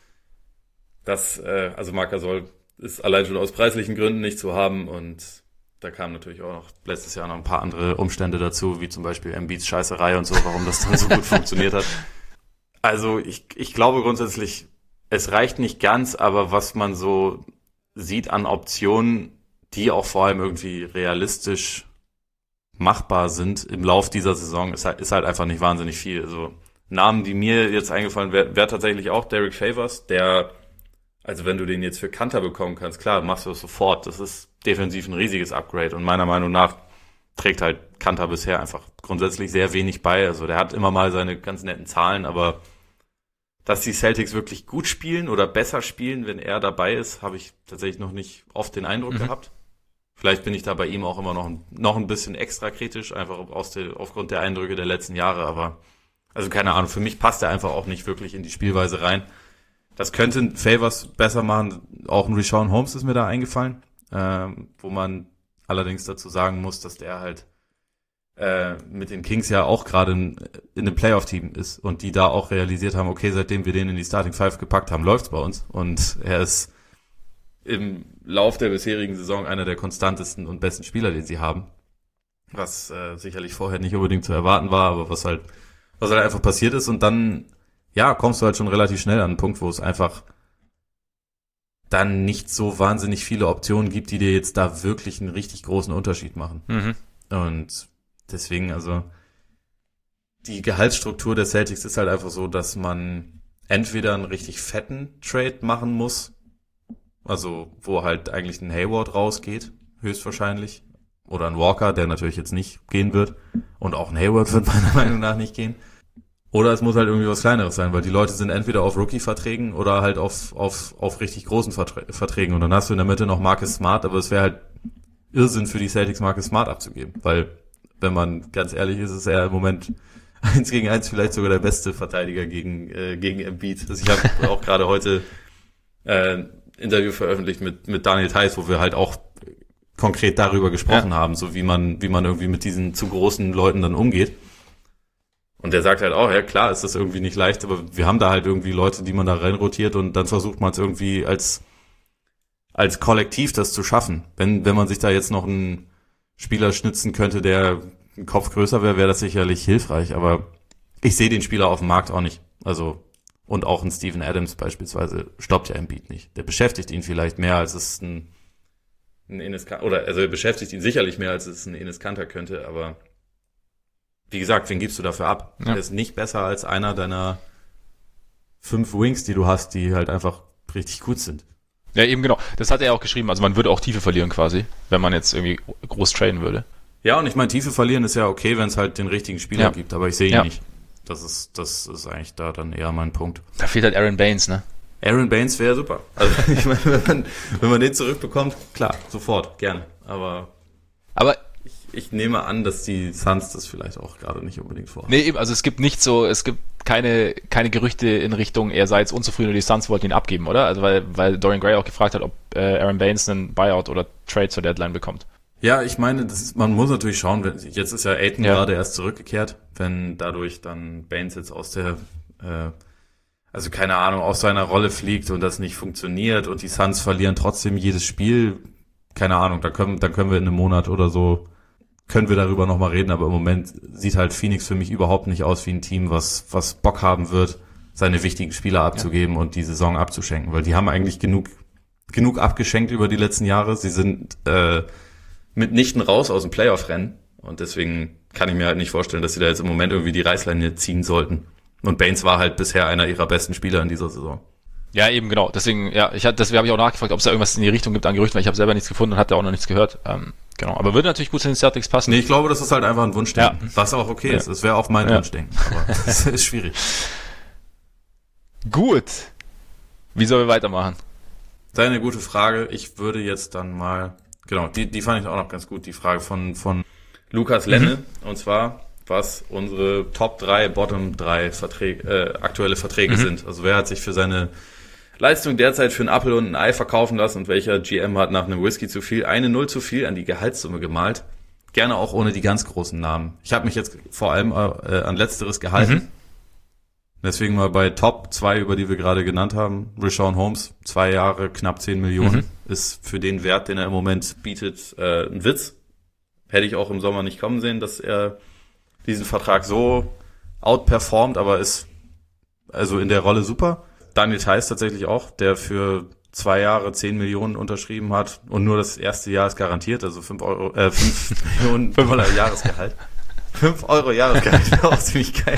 also Marc Gasol ist allein schon aus preislichen Gründen nicht zu haben. Und da kamen natürlich auch noch letztes Jahr noch ein paar andere Umstände dazu, wie zum Beispiel Embiids Scheißerei und so, warum das dann so gut funktioniert hat. Also ich glaube grundsätzlich, es reicht nicht ganz, aber was man so sieht an Optionen, die auch vor allem irgendwie realistisch machbar sind im Lauf dieser Saison, ist halt einfach nicht wahnsinnig viel. Also Namen, die mir jetzt eingefallen wäre tatsächlich auch Derek Favors, der, also wenn du den jetzt für Kanter bekommen kannst, klar, machst du das sofort. Das ist defensiv ein riesiges Upgrade, und meiner Meinung nach trägt halt Kanter bisher einfach grundsätzlich sehr wenig bei. Also der hat immer mal seine ganz netten Zahlen, aber dass die Celtics wirklich gut spielen oder besser spielen, wenn er dabei ist, habe ich tatsächlich noch nicht oft den Eindruck gehabt. Vielleicht bin ich da bei ihm auch immer noch ein bisschen extra kritisch, einfach aufgrund der Eindrücke der letzten Jahre. Aber also keine Ahnung, für mich passt er einfach auch nicht wirklich in die Spielweise rein. Das könnte Favors besser machen. Auch ein Richaun Holmes ist mir da eingefallen, wo man allerdings dazu sagen muss, dass der halt mit den Kings ja auch gerade in einem Playoff-Team ist und die da auch realisiert haben, okay, seitdem wir den in die Starting Five gepackt haben, läuft's bei uns. Und er ist im Lauf der bisherigen Saison einer der konstantesten und besten Spieler, den sie haben. Was sicherlich vorher nicht unbedingt zu erwarten war, aber was halt einfach passiert ist. Und dann, ja, kommst du halt schon relativ schnell an einen Punkt, wo es einfach dann nicht so wahnsinnig viele Optionen gibt, die dir jetzt da wirklich einen richtig großen Unterschied machen. Mhm. Und deswegen, also die Gehaltsstruktur der Celtics ist halt einfach so, dass man entweder einen richtig fetten Trade machen muss, also wo halt eigentlich ein Hayward rausgeht, höchstwahrscheinlich. Oder ein Walker, der natürlich jetzt nicht gehen wird. Und auch ein Hayward wird meiner Meinung nach nicht gehen. Oder es muss halt irgendwie was Kleineres sein, weil die Leute sind entweder auf Rookie-Verträgen oder halt auf richtig großen Verträgen. Und dann hast du in der Mitte noch Marcus Smart, aber es wäre halt Irrsinn für die Celtics, Marcus Smart abzugeben. Weil, wenn man ganz ehrlich ist, ist er im Moment 1 gegen 1 vielleicht sogar der beste Verteidiger gegen Embiid. Also ich habe auch gerade heute Interview veröffentlicht mit Daniel Theis, wo wir halt auch konkret darüber gesprochen haben, so wie man irgendwie mit diesen zu großen Leuten dann umgeht. Und der sagt halt auch, ja klar, ist das irgendwie nicht leicht, aber wir haben da halt irgendwie Leute, die man da reinrotiert und dann versucht man es irgendwie als Kollektiv das zu schaffen. Wenn man sich da jetzt noch einen Spieler schnitzen könnte, der ein Kopf größer wäre, wäre das sicherlich hilfreich, aber ich sehe den Spieler auf dem Markt auch nicht. Also, und auch ein Steven Adams beispielsweise stoppt ja Embiid nicht. Der beschäftigt ihn vielleicht mehr, als es ein Enes Kanter, oder also er beschäftigt ihn sicherlich mehr, als es ein Enes Kanter könnte, aber wie gesagt, wen gibst du dafür ab? Ja. Der ist nicht besser als einer deiner 5 Wings, die du hast, die halt einfach richtig gut sind. Ja, eben genau. Das hat er auch geschrieben. Also man würde auch Tiefe verlieren quasi, wenn man jetzt irgendwie groß traden würde. Ja, und ich meine, Tiefe verlieren ist ja okay, wenn es halt den richtigen Spieler gibt, aber ich sehe ihn nicht. Das ist eigentlich da dann eher mein Punkt. Da fehlt halt Aaron Baines, ne? Aaron Baines wäre super. Also ich meine, wenn man den zurückbekommt, klar, sofort, gerne. Aber ich nehme an, dass die Suns das vielleicht auch gerade nicht unbedingt vorhaben. Nee, eben, also es gibt keine Gerüchte in Richtung, er sei jetzt unzufrieden oder die Suns wollten ihn abgeben, oder? Also weil Dorian Gray auch gefragt hat, ob Aaron Baines einen Buyout oder Trade zur Deadline bekommt. Ja, ich meine, man muss natürlich schauen, jetzt ist ja Ayton gerade erst zurückgekehrt, wenn dadurch dann Baines jetzt aus der also keine Ahnung, aus seiner Rolle fliegt und das nicht funktioniert und die Suns verlieren trotzdem jedes Spiel, keine Ahnung, dann können wir in einem Monat oder so, können wir darüber nochmal reden, aber im Moment sieht halt Phoenix für mich überhaupt nicht aus wie ein Team, was Bock haben wird, seine wichtigen Spieler abzugeben und die Saison abzuschenken, weil die haben eigentlich genug abgeschenkt über die letzten Jahre, sie sind mitnichten raus aus dem Playoff-Rennen und deswegen kann ich mir halt nicht vorstellen, dass sie da jetzt im Moment irgendwie die Reißleine ziehen sollten. Und Baines war halt bisher einer ihrer besten Spieler in dieser Saison. Ja, eben genau. Deswegen, deswegen habe ich auch nachgefragt, ob es da irgendwas in die Richtung gibt an Gerüchten, weil ich habe selber nichts gefunden und hatte auch noch nichts gehört. Genau. Aber würde natürlich gut zu den Celtics passen. Nee, ich glaube, das ist halt einfach ein Wunschdenken. Was auch okay ist. Das wäre auch mein Wunschdenken. Aber das ist schwierig. Gut. Wie sollen wir weitermachen? Das ist eine gute Frage. Ich würde jetzt dann mal, genau, die fand ich auch noch ganz gut, die Frage von Lukas Lenne. Und zwar, was unsere Top 3, Bottom 3 aktuelle Verträge sind. Also wer hat sich für seine Leistung derzeit für einen Apfel und ein Ei verkaufen lassen und welcher GM hat nach einem Whisky zu viel eine 0 zu viel an die Gehaltssumme gemalt. Gerne auch ohne die ganz großen Namen. Ich habe mich jetzt vor allem an Letzteres gehalten. Deswegen mal bei Top 2, über die wir gerade genannt haben. Richaun Holmes, 2 Jahre, knapp 10 Millionen. Ist für den Wert, den er im Moment bietet, ein Witz. Hätte ich auch im Sommer nicht kommen sehen, dass er diesen Vertrag so outperformt, aber ist also in der Rolle super. Daniel Theis tatsächlich auch, der für 2 Jahre 10 Millionen unterschrieben hat und nur das erste Jahr ist garantiert, also 5 Millionen $5 Jahresgehalt. 5 Euro Jahresgehalt wäre auch ziemlich geil.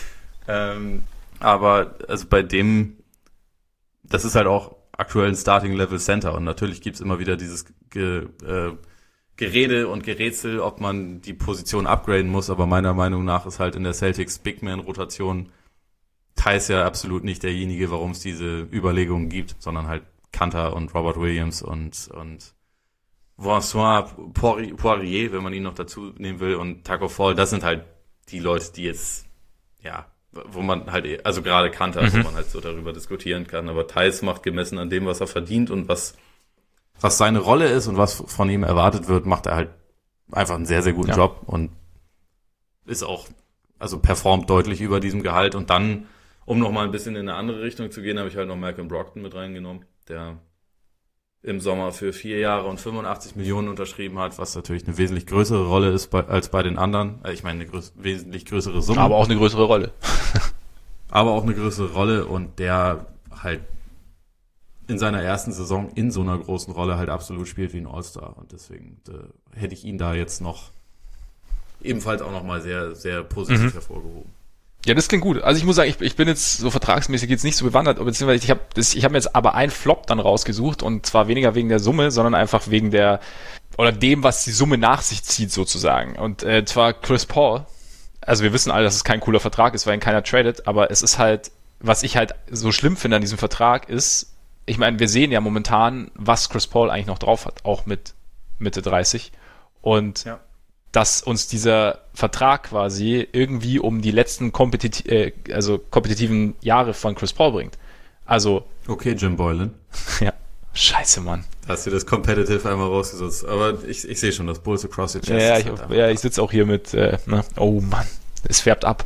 Aber also bei dem, das ist halt auch aktuell ein Starting Level Center und natürlich gibt's immer wieder dieses Gerede und Gerätsel, ob man die Position upgraden muss, aber meiner Meinung nach ist halt in der Celtics Big Man Rotation Theis ja absolut nicht derjenige, warum es diese Überlegungen gibt, sondern halt Kanter und Robert Williams und Vincent Poirier, wenn man ihn noch dazu nehmen will, und Taco Fall, das sind halt die Leute, die jetzt, ja, wo man halt, also gerade Kanter, wo man halt so darüber diskutieren kann, aber Theis macht gemessen an dem, was er verdient und was seine Rolle ist und was von ihm erwartet wird, macht er halt einfach einen sehr, sehr guten Job und ist auch, also performt deutlich über diesem Gehalt. Und dann, um noch mal ein bisschen in eine andere Richtung zu gehen, habe ich halt noch Malcolm Brogdon mit reingenommen, der im Sommer für 4 Jahre und 85 Millionen unterschrieben hat, was natürlich eine wesentlich größere Rolle ist als bei den anderen. Ich meine, eine wesentlich größere Summe. Aber auch eine größere Rolle. Aber auch eine größere Rolle und der halt in seiner ersten Saison in so einer großen Rolle halt absolut spielt wie ein All-Star. Und deswegen hätte ich ihn da jetzt noch ebenfalls auch noch mal sehr, sehr positiv hervorgehoben. Ja, das klingt gut. Also ich muss sagen, ich bin jetzt so vertragsmäßig jetzt nicht so bewandert, beziehungsweise ich hab mir jetzt aber einen Flop dann rausgesucht und zwar weniger wegen der Summe, sondern einfach wegen der oder dem, was die Summe nach sich zieht sozusagen. Und zwar Chris Paul. Also wir wissen alle, dass es kein cooler Vertrag ist, weil ihn keiner tradet, aber es ist halt, was ich halt so schlimm finde an diesem Vertrag ist, ich meine, wir sehen ja momentan, was Chris Paul eigentlich noch drauf hat, auch mit Mitte 30. Und dass uns dieser Vertrag quasi irgendwie um die letzten kompetitiven Jahre von Chris Paul bringt. Also. Okay, Jim Boylan. Ja. Scheiße, Mann. Hast du das Competitive einmal rausgesetzt. Aber ich sehe schon, das Bulls across your chest. Ich sitze auch hier mit, oh Mann, es färbt ab.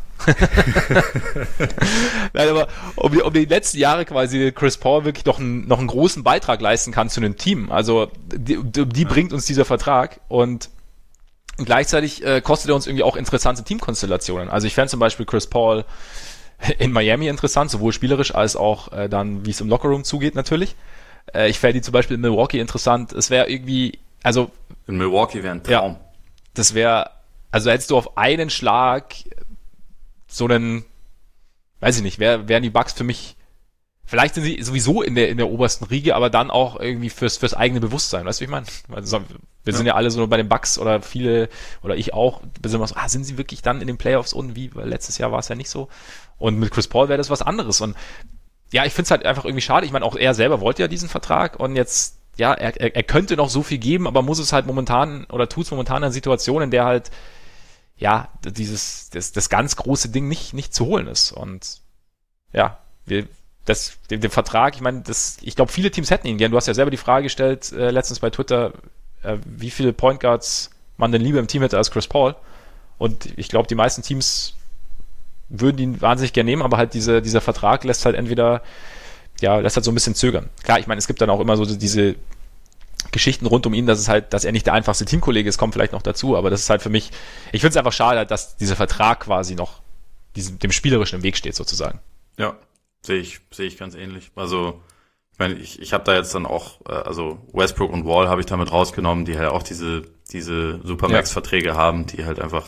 Nein, aber um die letzten Jahre quasi Chris Paul wirklich noch einen großen Beitrag leisten kann zu einem Team. Also die bringt uns dieser Vertrag und gleichzeitig kostet er uns irgendwie auch interessante Teamkonstellationen. Also ich fände zum Beispiel Chris Paul in Miami interessant, sowohl spielerisch als auch dann, wie es im Lockerroom zugeht natürlich. Ich fände die zum Beispiel in Milwaukee interessant. Es wäre irgendwie, also... In Milwaukee wäre ein Traum. Ja, das wäre, also hättest du auf einen Schlag so einen, weiß ich nicht, wären die Bucks für mich, vielleicht sind sie sowieso in der obersten Riege, aber dann auch irgendwie fürs eigene Bewusstsein, weißt du, wie ich meine? Also, wir sind ja alle so bei den Bucks oder viele, oder ich auch, sind wir so, sind sie wirklich dann in den Playoffs unten, weil letztes Jahr war es ja nicht so. Und mit Chris Paul wäre das was anderes. Und ja, ich finde es halt einfach irgendwie schade. Ich meine, auch er selber wollte ja diesen Vertrag und jetzt, ja, er könnte noch so viel geben, aber muss es halt momentan oder tut es momentan in einer Situation, in der halt, ja, das ganz große Ding nicht zu holen ist. Und ja, den Vertrag, ich meine, ich glaube, viele Teams hätten ihn gern. Du hast ja selber die Frage gestellt, letztens bei Twitter, wie viele Point Guards man denn lieber im Team hätte als Chris Paul. Und ich glaube, die meisten Teams würden ihn wahnsinnig gerne nehmen, aber halt dieser Vertrag lässt halt lässt halt so ein bisschen zögern. Klar, ich meine, es gibt dann auch immer so diese Geschichten rund um ihn, dass er nicht der einfachste Teamkollege ist, kommt vielleicht noch dazu, aber das ist halt für mich, ich finde es einfach schade, dass dieser Vertrag quasi noch dem Spielerischen im Weg steht, sozusagen. Ja, sehe ich ganz ähnlich. Also, ich meine, ich habe da jetzt dann auch, also Westbrook und Wall habe ich damit rausgenommen, die halt auch diese Supermax-Verträge haben, die halt einfach,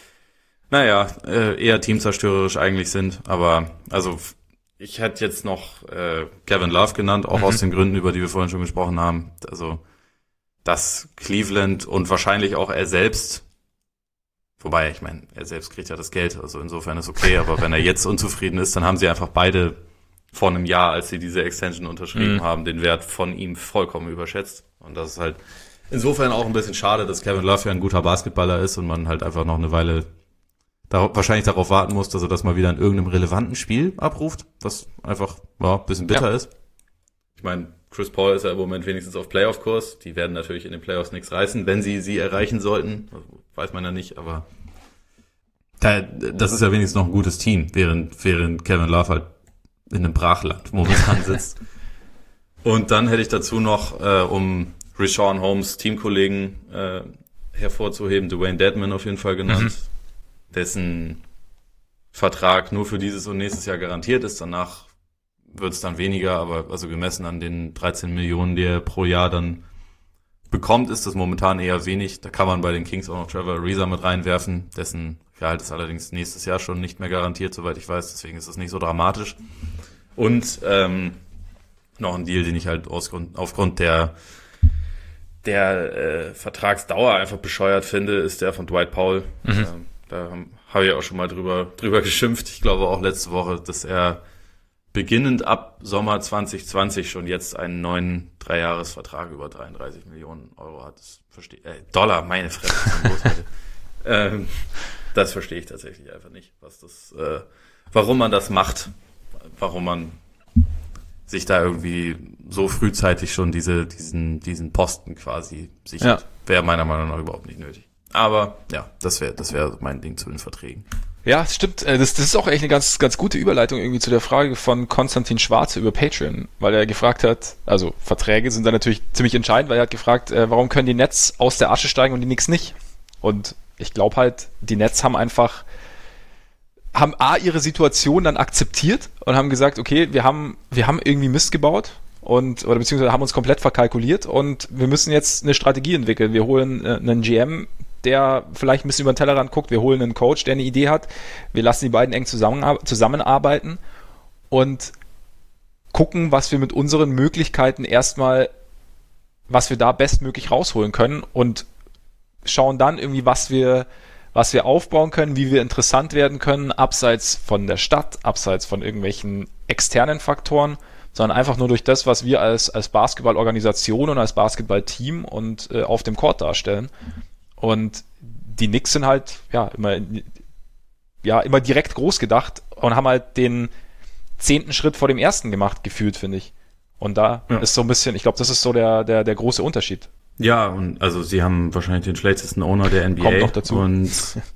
eher teamzerstörerisch eigentlich sind, aber also ich hätte jetzt noch Kevin Love genannt, auch aus den Gründen, über die wir vorhin schon gesprochen haben. Also, dass Cleveland und wahrscheinlich auch er selbst, wobei, ich meine, er selbst kriegt ja das Geld, also insofern ist okay, aber wenn er jetzt unzufrieden ist, dann haben sie einfach beide vor einem Jahr, als sie diese Extension unterschrieben haben, den Wert von ihm vollkommen überschätzt. Und das ist halt insofern auch ein bisschen schade, dass Kevin Love ja ein guter Basketballer ist und man halt einfach noch eine Weile wahrscheinlich darauf warten muss, dass er das mal wieder in irgendeinem relevanten Spiel abruft, was einfach ein bisschen bitter ist. Ich meine, Chris Paul ist ja im Moment wenigstens auf Playoff-Kurs. Die werden natürlich in den Playoffs nichts reißen, wenn sie erreichen sollten. Weiß man ja nicht, aber das ist ja wenigstens noch ein gutes Team, während Kevin Love halt in einem Brachland momentan sitzt. Und dann hätte ich dazu noch, um Richaun Holmes Teamkollegen hervorzuheben, Dwayne Dedman auf jeden Fall genannt, dessen Vertrag nur für dieses und nächstes Jahr garantiert ist. Danach wird es dann weniger, aber also gemessen an den 13 Millionen, die er pro Jahr dann bekommt, ist das momentan eher wenig. Da kann man bei den Kings auch noch Trevor Ariza mit reinwerfen, dessen Gehalt ist allerdings nächstes Jahr schon nicht mehr garantiert, soweit ich weiß, deswegen ist das nicht so dramatisch. Und noch ein Deal, den ich halt aufgrund der Vertragsdauer einfach bescheuert finde, ist der von Dwight Powell. Da habe ich auch schon mal drüber geschimpft. Ich glaube auch letzte Woche, dass er beginnend ab Sommer 2020 schon jetzt einen neuen 3-Jahres-Vertrag über 33 Millionen Euro hat. Das verstehe Dollar, meine Fresse. Das verstehe ich tatsächlich einfach nicht, warum man das macht, warum man sich da irgendwie so frühzeitig schon diesen Posten quasi sichert. Wäre meiner Meinung nach überhaupt nicht nötig. Aber ja, das wäre mein Ding zu den Verträgen. Ja, das stimmt. Das ist auch echt eine ganz, ganz gute Überleitung irgendwie zu der Frage von Konstantin Schwarze über Patreon, weil er gefragt hat, also Verträge sind da natürlich ziemlich entscheidend, weil er hat gefragt, warum können die Nets aus der Asche steigen und die Knicks nicht? Und ich glaube halt, die Nets haben ihre Situation dann akzeptiert und haben gesagt, okay, wir haben irgendwie Mist gebaut oder beziehungsweise haben uns komplett verkalkuliert und wir müssen jetzt eine Strategie entwickeln. Wir holen einen GM, der vielleicht ein bisschen über den Tellerrand guckt. Wir holen einen Coach, der eine Idee hat. Wir lassen die beiden eng zusammenarbeiten und gucken, was wir mit unseren Möglichkeiten erstmal was wir da bestmöglich rausholen können und schauen dann irgendwie, was wir aufbauen können, wie wir interessant werden können, abseits von der Stadt, abseits von irgendwelchen externen Faktoren, sondern einfach nur durch das, was wir als Basketballorganisation und als Basketballteam und auf dem Court darstellen. Und die Knicks sind halt immer direkt groß gedacht und haben halt den 10. Schritt vor dem ersten gemacht, gefühlt, finde ich. Und da ist so ein bisschen, ich glaube, das ist so der große Unterschied. Ja, und also sie haben wahrscheinlich den schlechtesten Owner der NBA. Kommt noch dazu. Und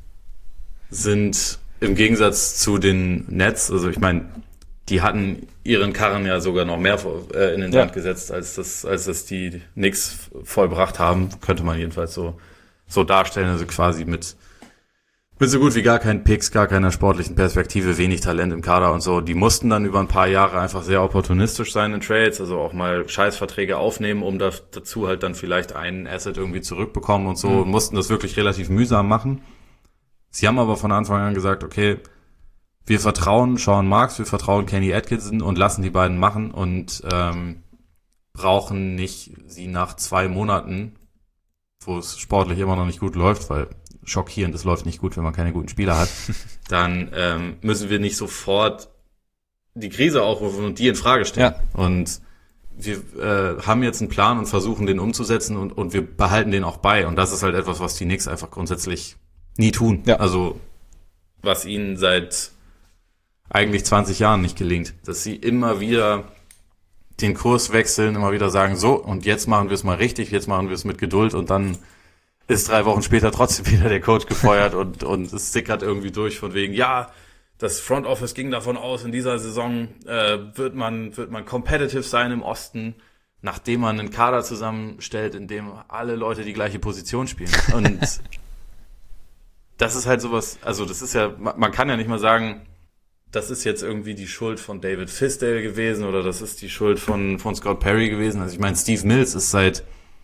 sind im Gegensatz zu den Nets, also ich meine, die hatten ihren Karren ja sogar noch mehr in den Sand gesetzt, als das die Knicks vollbracht haben, könnte man jedenfalls so darstellen, also quasi mit so gut wie gar keinen Picks, gar keiner sportlichen Perspektive, wenig Talent im Kader und so. Die mussten dann über ein paar Jahre einfach sehr opportunistisch sein in Trades, also auch mal Scheißverträge aufnehmen, um dazu halt dann vielleicht einen Asset irgendwie zurückbekommen und so, und mussten das wirklich relativ mühsam machen. Sie haben aber von Anfang an gesagt, okay, wir vertrauen Sean Marks, wir vertrauen Kenny Atkinson und lassen die beiden machen und brauchen nicht sie nach 2 Monaten, wo es sportlich immer noch nicht gut läuft, weil schockierend, es läuft nicht gut, wenn man keine guten Spieler hat, dann müssen wir nicht sofort die Krise aufrufen und die in Frage stellen. Ja. Und wir haben jetzt einen Plan und versuchen, den umzusetzen und wir behalten den auch bei. Und das ist halt etwas, was die Knicks einfach grundsätzlich nie tun. Ja. Also was ihnen seit eigentlich 20 Jahren nicht gelingt. Dass sie immer wieder den Kurs wechseln, immer wieder sagen, so, und jetzt machen wir es mal richtig, jetzt machen wir es mit Geduld und dann ist 3 Wochen später trotzdem wieder der Coach gefeuert und es sickert irgendwie durch von wegen, ja, das Front Office ging davon aus, in dieser Saison wird man competitive sein im Osten, nachdem man einen Kader zusammenstellt, in dem alle Leute die gleiche Position spielen. Und das ist halt sowas, also das ist ja, man kann ja nicht mal sagen, das ist jetzt irgendwie die Schuld von David Fisdale gewesen oder das ist die Schuld von Scott Perry gewesen. Also ich meine, Steve Mills ist seit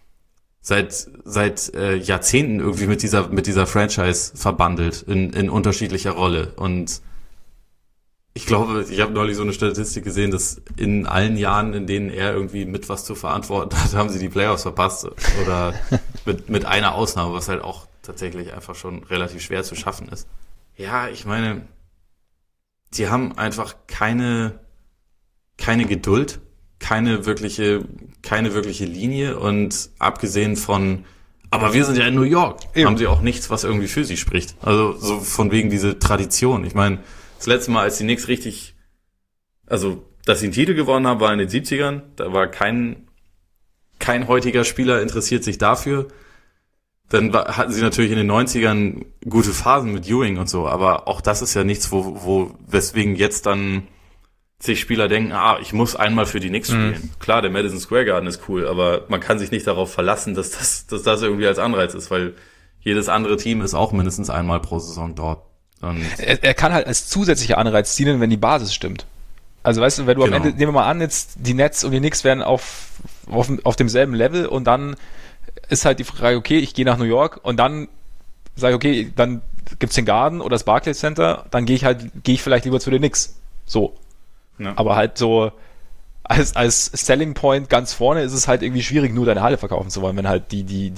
Jahrzehnten irgendwie mit dieser Franchise verbandelt in unterschiedlicher Rolle. Und ich glaube, ich habe neulich so eine Statistik gesehen, dass in allen Jahren, in denen er irgendwie mit was zu verantworten hat, haben sie die Playoffs verpasst. Oder mit einer Ausnahme, was halt auch tatsächlich einfach schon relativ schwer zu schaffen ist. Ja, ich meine, die haben einfach keine Geduld, keine wirkliche Linie und abgesehen von, aber wir sind ja in New York, haben sie auch nichts, was irgendwie für sie spricht. Also so von wegen diese Tradition. Ich meine, das letzte Mal, als die Knicks richtig, also dass sie einen Titel gewonnen haben, war in den 70ern. Da war kein heutiger Spieler interessiert sich dafür. Dann hatten sie natürlich in den 90ern gute Phasen mit Ewing und so, aber auch das ist ja nichts, weswegen jetzt dann sich Spieler denken, ich muss einmal für die Knicks spielen. Klar, der Madison Square Garden ist cool, aber man kann sich nicht darauf verlassen, dass das irgendwie als Anreiz ist, weil jedes andere Team ist auch mindestens einmal pro Saison dort. Und er kann halt als zusätzlicher Anreiz dienen, wenn die Basis stimmt. Also weißt du, wenn du am Ende, nehmen wir mal an, jetzt die Nets und die Knicks werden auf demselben Level und dann ist halt die Frage, okay, ich gehe nach New York und dann sage ich, okay, dann gibt's den Garden oder das Barclays Center, dann gehe ich vielleicht lieber zu den Knicks. So. Ja. Aber halt so als Selling Point ganz vorne ist es halt irgendwie schwierig, nur deine Halle verkaufen zu wollen, wenn halt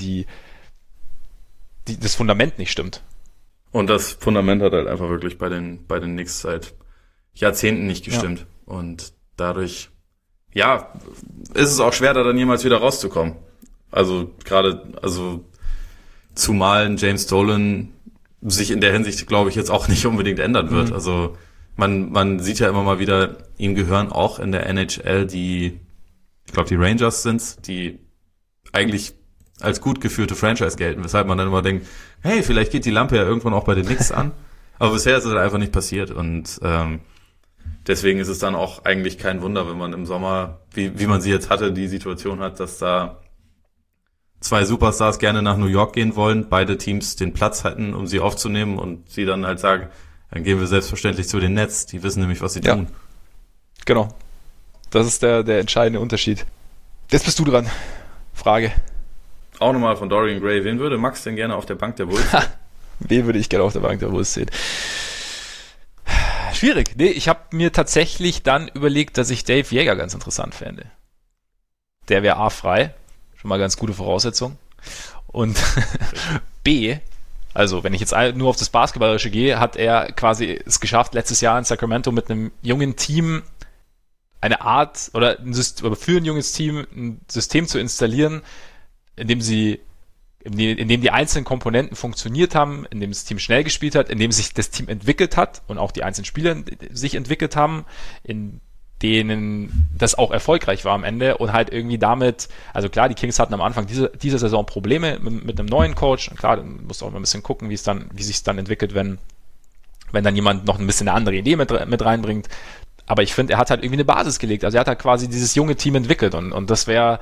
das Fundament nicht stimmt. Und das Fundament hat halt einfach wirklich bei den Knicks seit Jahrzehnten nicht gestimmt. Ja. Und dadurch, ist es auch schwer, da dann jemals wieder rauszukommen. Also zumal ein James Dolan sich in der Hinsicht, glaube ich, jetzt auch nicht unbedingt ändern wird. Also man sieht ja immer mal wieder, ihm gehören auch in der NHL ich glaube die Rangers sind's, die eigentlich als gut geführte Franchise gelten, weshalb man dann immer denkt, hey, vielleicht geht die Lampe ja irgendwann auch bei den Knicks an. Aber bisher ist es halt einfach nicht passiert und deswegen ist es dann auch eigentlich kein Wunder, wenn man im Sommer, wie man sie jetzt hatte, die Situation hat, dass da 2 Superstars gerne nach New York gehen wollen, beide Teams den Platz hätten, um sie aufzunehmen und sie dann halt sagen, dann gehen wir selbstverständlich zu den Nets, die wissen nämlich, was sie tun. Genau. Das ist der entscheidende Unterschied. Jetzt bist du dran. Frage. Auch nochmal von Dorian Gray. Wen würde Max denn gerne auf der Bank der Bulls sehen? Wen würde ich gerne auf der Bank der Bulls sehen? Schwierig. Nee, ich habe mir tatsächlich dann überlegt, dass ich Dave Joerger ganz interessant fände. Der wäre A frei. Schon mal ganz gute Voraussetzung. Und B, also wenn ich jetzt nur auf das Basketballerische gehe, hat er quasi es geschafft, letztes Jahr in Sacramento mit einem jungen Team eine Art oder für ein junges Team ein System zu installieren, in dem die einzelnen Komponenten funktioniert haben, in dem das Team schnell gespielt hat, in dem sich das Team entwickelt hat und auch die einzelnen Spieler sich entwickelt haben, in denen das auch erfolgreich war am Ende und halt irgendwie damit, also klar, die Kings hatten am Anfang dieser Saison Probleme mit einem neuen Coach. Und klar, dann musst du auch mal ein bisschen gucken, wie sich es dann entwickelt, wenn dann jemand noch ein bisschen eine andere Idee mit reinbringt. Aber ich finde, er hat halt irgendwie eine Basis gelegt. Also er hat halt quasi dieses junge Team entwickelt und das wäre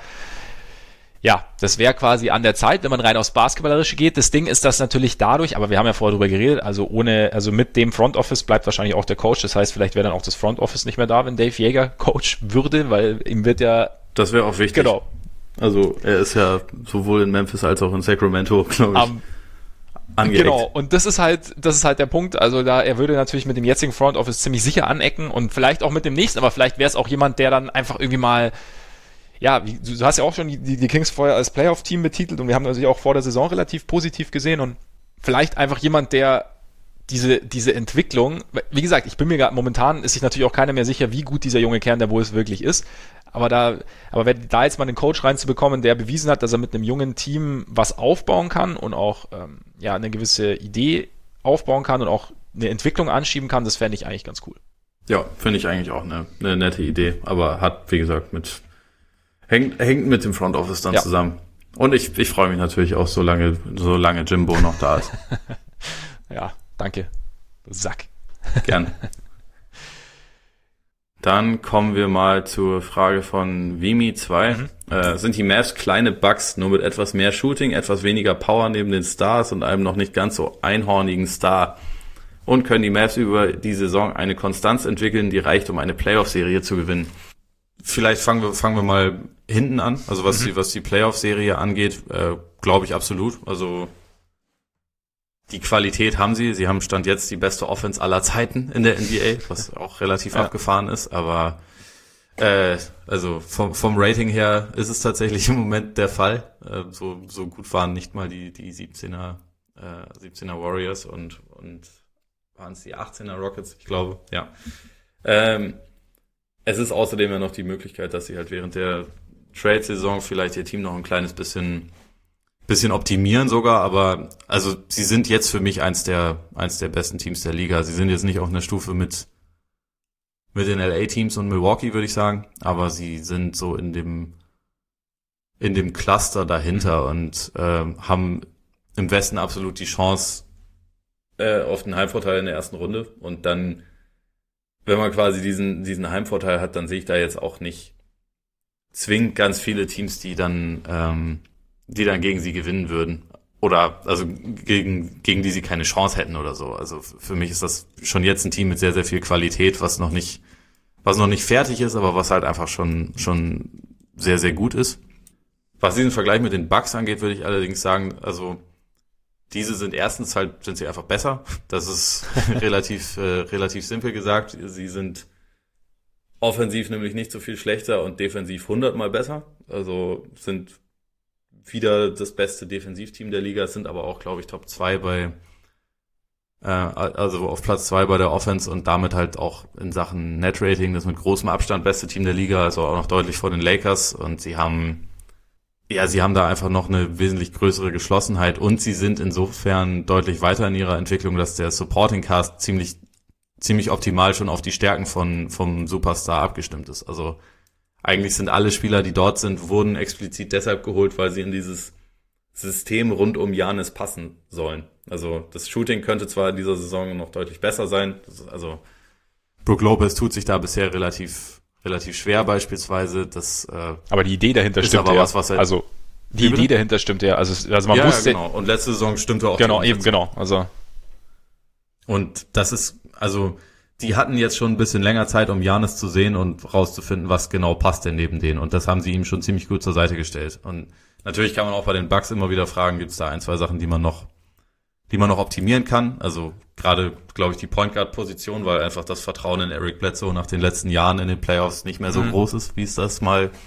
quasi an der Zeit, wenn man rein aufs Basketballerische geht. Das Ding ist, dass natürlich dadurch, aber wir haben ja vorher drüber geredet, also mit dem Front Office bleibt wahrscheinlich auch der Coach. Das heißt, vielleicht wäre dann auch das Front Office nicht mehr da, wenn Dave Joerger Coach würde, weil ihm wird ja... Das wäre auch wichtig. Genau. Also er ist ja sowohl in Memphis als auch in Sacramento, glaube ich, angeeckt. Genau, und das ist halt der Punkt. Also er würde natürlich mit dem jetzigen Front Office ziemlich sicher anecken und vielleicht auch mit dem nächsten, aber vielleicht wäre es auch jemand, der dann einfach irgendwie mal... Ja, du hast ja auch schon die Kings vorher als Playoff-Team betitelt und wir haben natürlich auch vor der Saison relativ positiv gesehen und vielleicht einfach jemand, der diese Entwicklung, wie gesagt, ich bin mir momentan ist sich natürlich auch keiner mehr sicher, wie gut dieser junge Kern der Bulls wirklich ist, aber da jetzt mal einen Coach reinzubekommen, der bewiesen hat, dass er mit einem jungen Team was aufbauen kann und auch eine gewisse Idee aufbauen kann und auch eine Entwicklung anschieben kann, das fände ich eigentlich ganz cool. Ja, finde ich eigentlich auch eine nette Idee, aber hat, wie gesagt, hängt mit dem Front Office dann zusammen. Und ich freue mich natürlich auch, solange Jimbo noch da ist. Ja, danke. Sack. Gern. Dann kommen wir mal zur Frage von Vimi2. Sind die Mavs kleine Bugs, nur mit etwas mehr Shooting, etwas weniger Power neben den Stars und einem noch nicht ganz so einhornigen Star? Und können die Mavs über die Saison eine Konstanz entwickeln, die reicht, um eine Playoff-Serie zu gewinnen? Vielleicht fangen wir mal hinten an. Also was die Playoff-Serie angeht, glaube ich absolut. Also die Qualität haben sie. Sie haben Stand jetzt die beste Offense aller Zeiten in der NBA, was auch relativ abgefahren ist. Aber also vom Rating her ist es tatsächlich im Moment der Fall. So gut waren nicht mal die 17er Warriors und waren es die 18er Rockets, ich glaube. Ja. Es ist außerdem ja noch die Möglichkeit, dass sie halt während der Trade-Saison vielleicht ihr Team noch ein kleines bisschen optimieren sogar, aber also sie sind jetzt für mich eins der besten Teams der Liga. Sie sind jetzt nicht auf einer Stufe mit den LA-Teams und Milwaukee, würde ich sagen, aber sie sind so in dem Cluster dahinter und haben im Westen absolut die Chance auf den Heimvorteil in der ersten Runde und dann, wenn man quasi diesen Heimvorteil hat, dann sehe ich da jetzt auch nicht zwingend ganz viele Teams, die dann gegen sie gewinnen würden. Oder also gegen die sie keine Chance hätten oder so. Also für mich ist das schon jetzt ein Team mit sehr, sehr viel Qualität, was noch nicht fertig ist, aber was halt einfach schon sehr, sehr gut ist. Was diesen Vergleich mit den Bucks angeht, würde ich allerdings sagen, also diese sind sie einfach besser. Das ist relativ simpel gesagt. Sie sind offensiv nämlich nicht so viel schlechter und defensiv 100-mal besser. Also sind wieder das beste Defensivteam der Liga, sind aber auch, glaube ich, Top 2 also auf Platz 2 bei der Offense und damit halt auch in Sachen Net-Rating das mit großem Abstand beste Team der Liga, also auch noch deutlich vor den Lakers und sie haben da einfach noch eine wesentlich größere Geschlossenheit und sie sind insofern deutlich weiter in ihrer Entwicklung, dass der Supporting Cast ziemlich optimal schon auf die Stärken vom Superstar abgestimmt ist. Also eigentlich sind alle Spieler, die dort sind, wurden explizit deshalb geholt, weil sie in dieses System rund um Giannis passen sollen. Also das Shooting könnte zwar in dieser Saison noch deutlich besser sein, also Brook Lopez tut sich da bisher relativ schwer beispielsweise. Aber die Idee dahinter stimmt ja. Also die Idee dahinter stimmt ja. Also man wusste. Ja, genau. Und letzte Saison stimmte auch. Genau, eben, genau. Also. Und das ist, also die hatten jetzt schon ein bisschen länger Zeit, um Giannis zu sehen und rauszufinden, was genau passt denn neben denen. Und das haben sie ihm schon ziemlich gut zur Seite gestellt. Und natürlich kann man auch bei den Bucks immer wieder fragen, gibt es da 1, 2 Sachen, die man noch optimieren kann. Also gerade, glaube ich, die Point Guard Position, weil einfach das Vertrauen in Eric Bledsoe nach den letzten Jahren in den Playoffs nicht mehr so groß ist, wie es das mal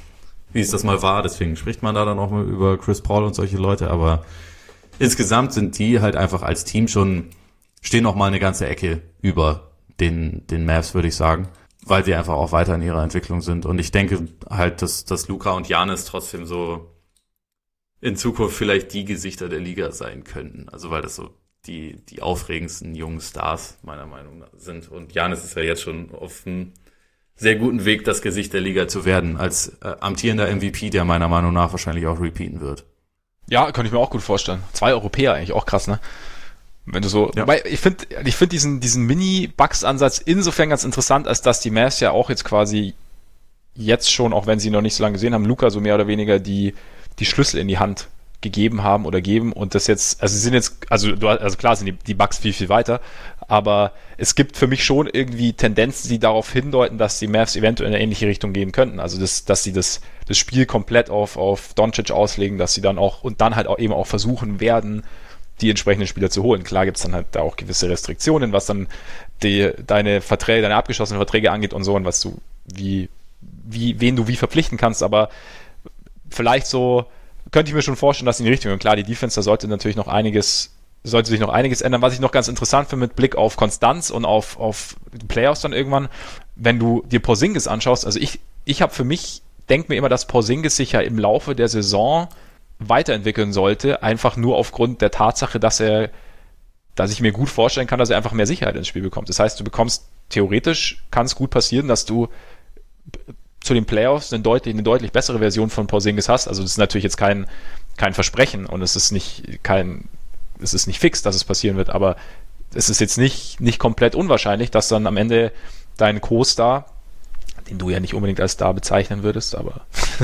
es das mal war. Deswegen spricht man da dann auch mal über Chris Paul und solche Leute. Aber insgesamt sind die halt einfach als Team stehen noch mal eine ganze Ecke über den Mavs, würde ich sagen, weil sie einfach auch weiter in ihrer Entwicklung sind. Und ich denke halt, dass Luka und Giannis trotzdem so in Zukunft vielleicht die Gesichter der Liga sein könnten. Also weil das so die aufregendsten jungen Stars meiner Meinung nach sind. Und Giannis ist ja jetzt schon auf einem sehr guten Weg, das Gesicht der Liga zu werden, als amtierender MVP, der meiner Meinung nach wahrscheinlich auch repeaten wird. Ja, könnte ich mir auch gut vorstellen. 2 Europäer eigentlich auch krass, ne? Wenn du so, wobei ich finde diesen Mini-Bucks-Ansatz insofern ganz interessant, als dass die Mavs ja auch jetzt quasi jetzt schon, auch wenn sie noch nicht so lange gesehen haben, Luka so mehr oder weniger die Schlüssel in die Hand gegeben haben oder geben und das jetzt, also sie sind jetzt, also klar sind die Bucks viel, viel weiter, aber es gibt für mich schon irgendwie Tendenzen, die darauf hindeuten, dass die Mavs eventuell in eine ähnliche Richtung gehen könnten. Also dass sie das Spiel komplett auf Doncic auslegen, dass sie dann auch und dann halt auch eben auch versuchen werden, die entsprechenden Spieler zu holen. Klar gibt's dann halt da auch gewisse Restriktionen, was dann deine abgeschlossenen Verträge angeht und so und was du wen du wie verpflichten kannst, aber vielleicht so könnte ich mir schon vorstellen, dass in die Richtung, und klar, die Defense, da sollte sich noch einiges ändern. Was ich noch ganz interessant finde mit Blick auf Konstanz und auf die Playoffs dann irgendwann, wenn du dir Porzingis anschaust, also ich habe für mich, denke mir immer, dass Porzingis sich ja im Laufe der Saison weiterentwickeln sollte, einfach nur aufgrund der Tatsache, dass ich mir gut vorstellen kann, dass er einfach mehr Sicherheit ins Spiel bekommt. Das heißt, theoretisch kann es gut passieren, dass du zu den Playoffs eine deutlich bessere Version von Porzingis hast. Also das ist natürlich jetzt kein Versprechen und es ist nicht fix, dass es passieren wird, aber es ist jetzt nicht komplett unwahrscheinlich, dass dann am Ende dein Co-Star, den du ja nicht unbedingt als Star bezeichnen würdest, aber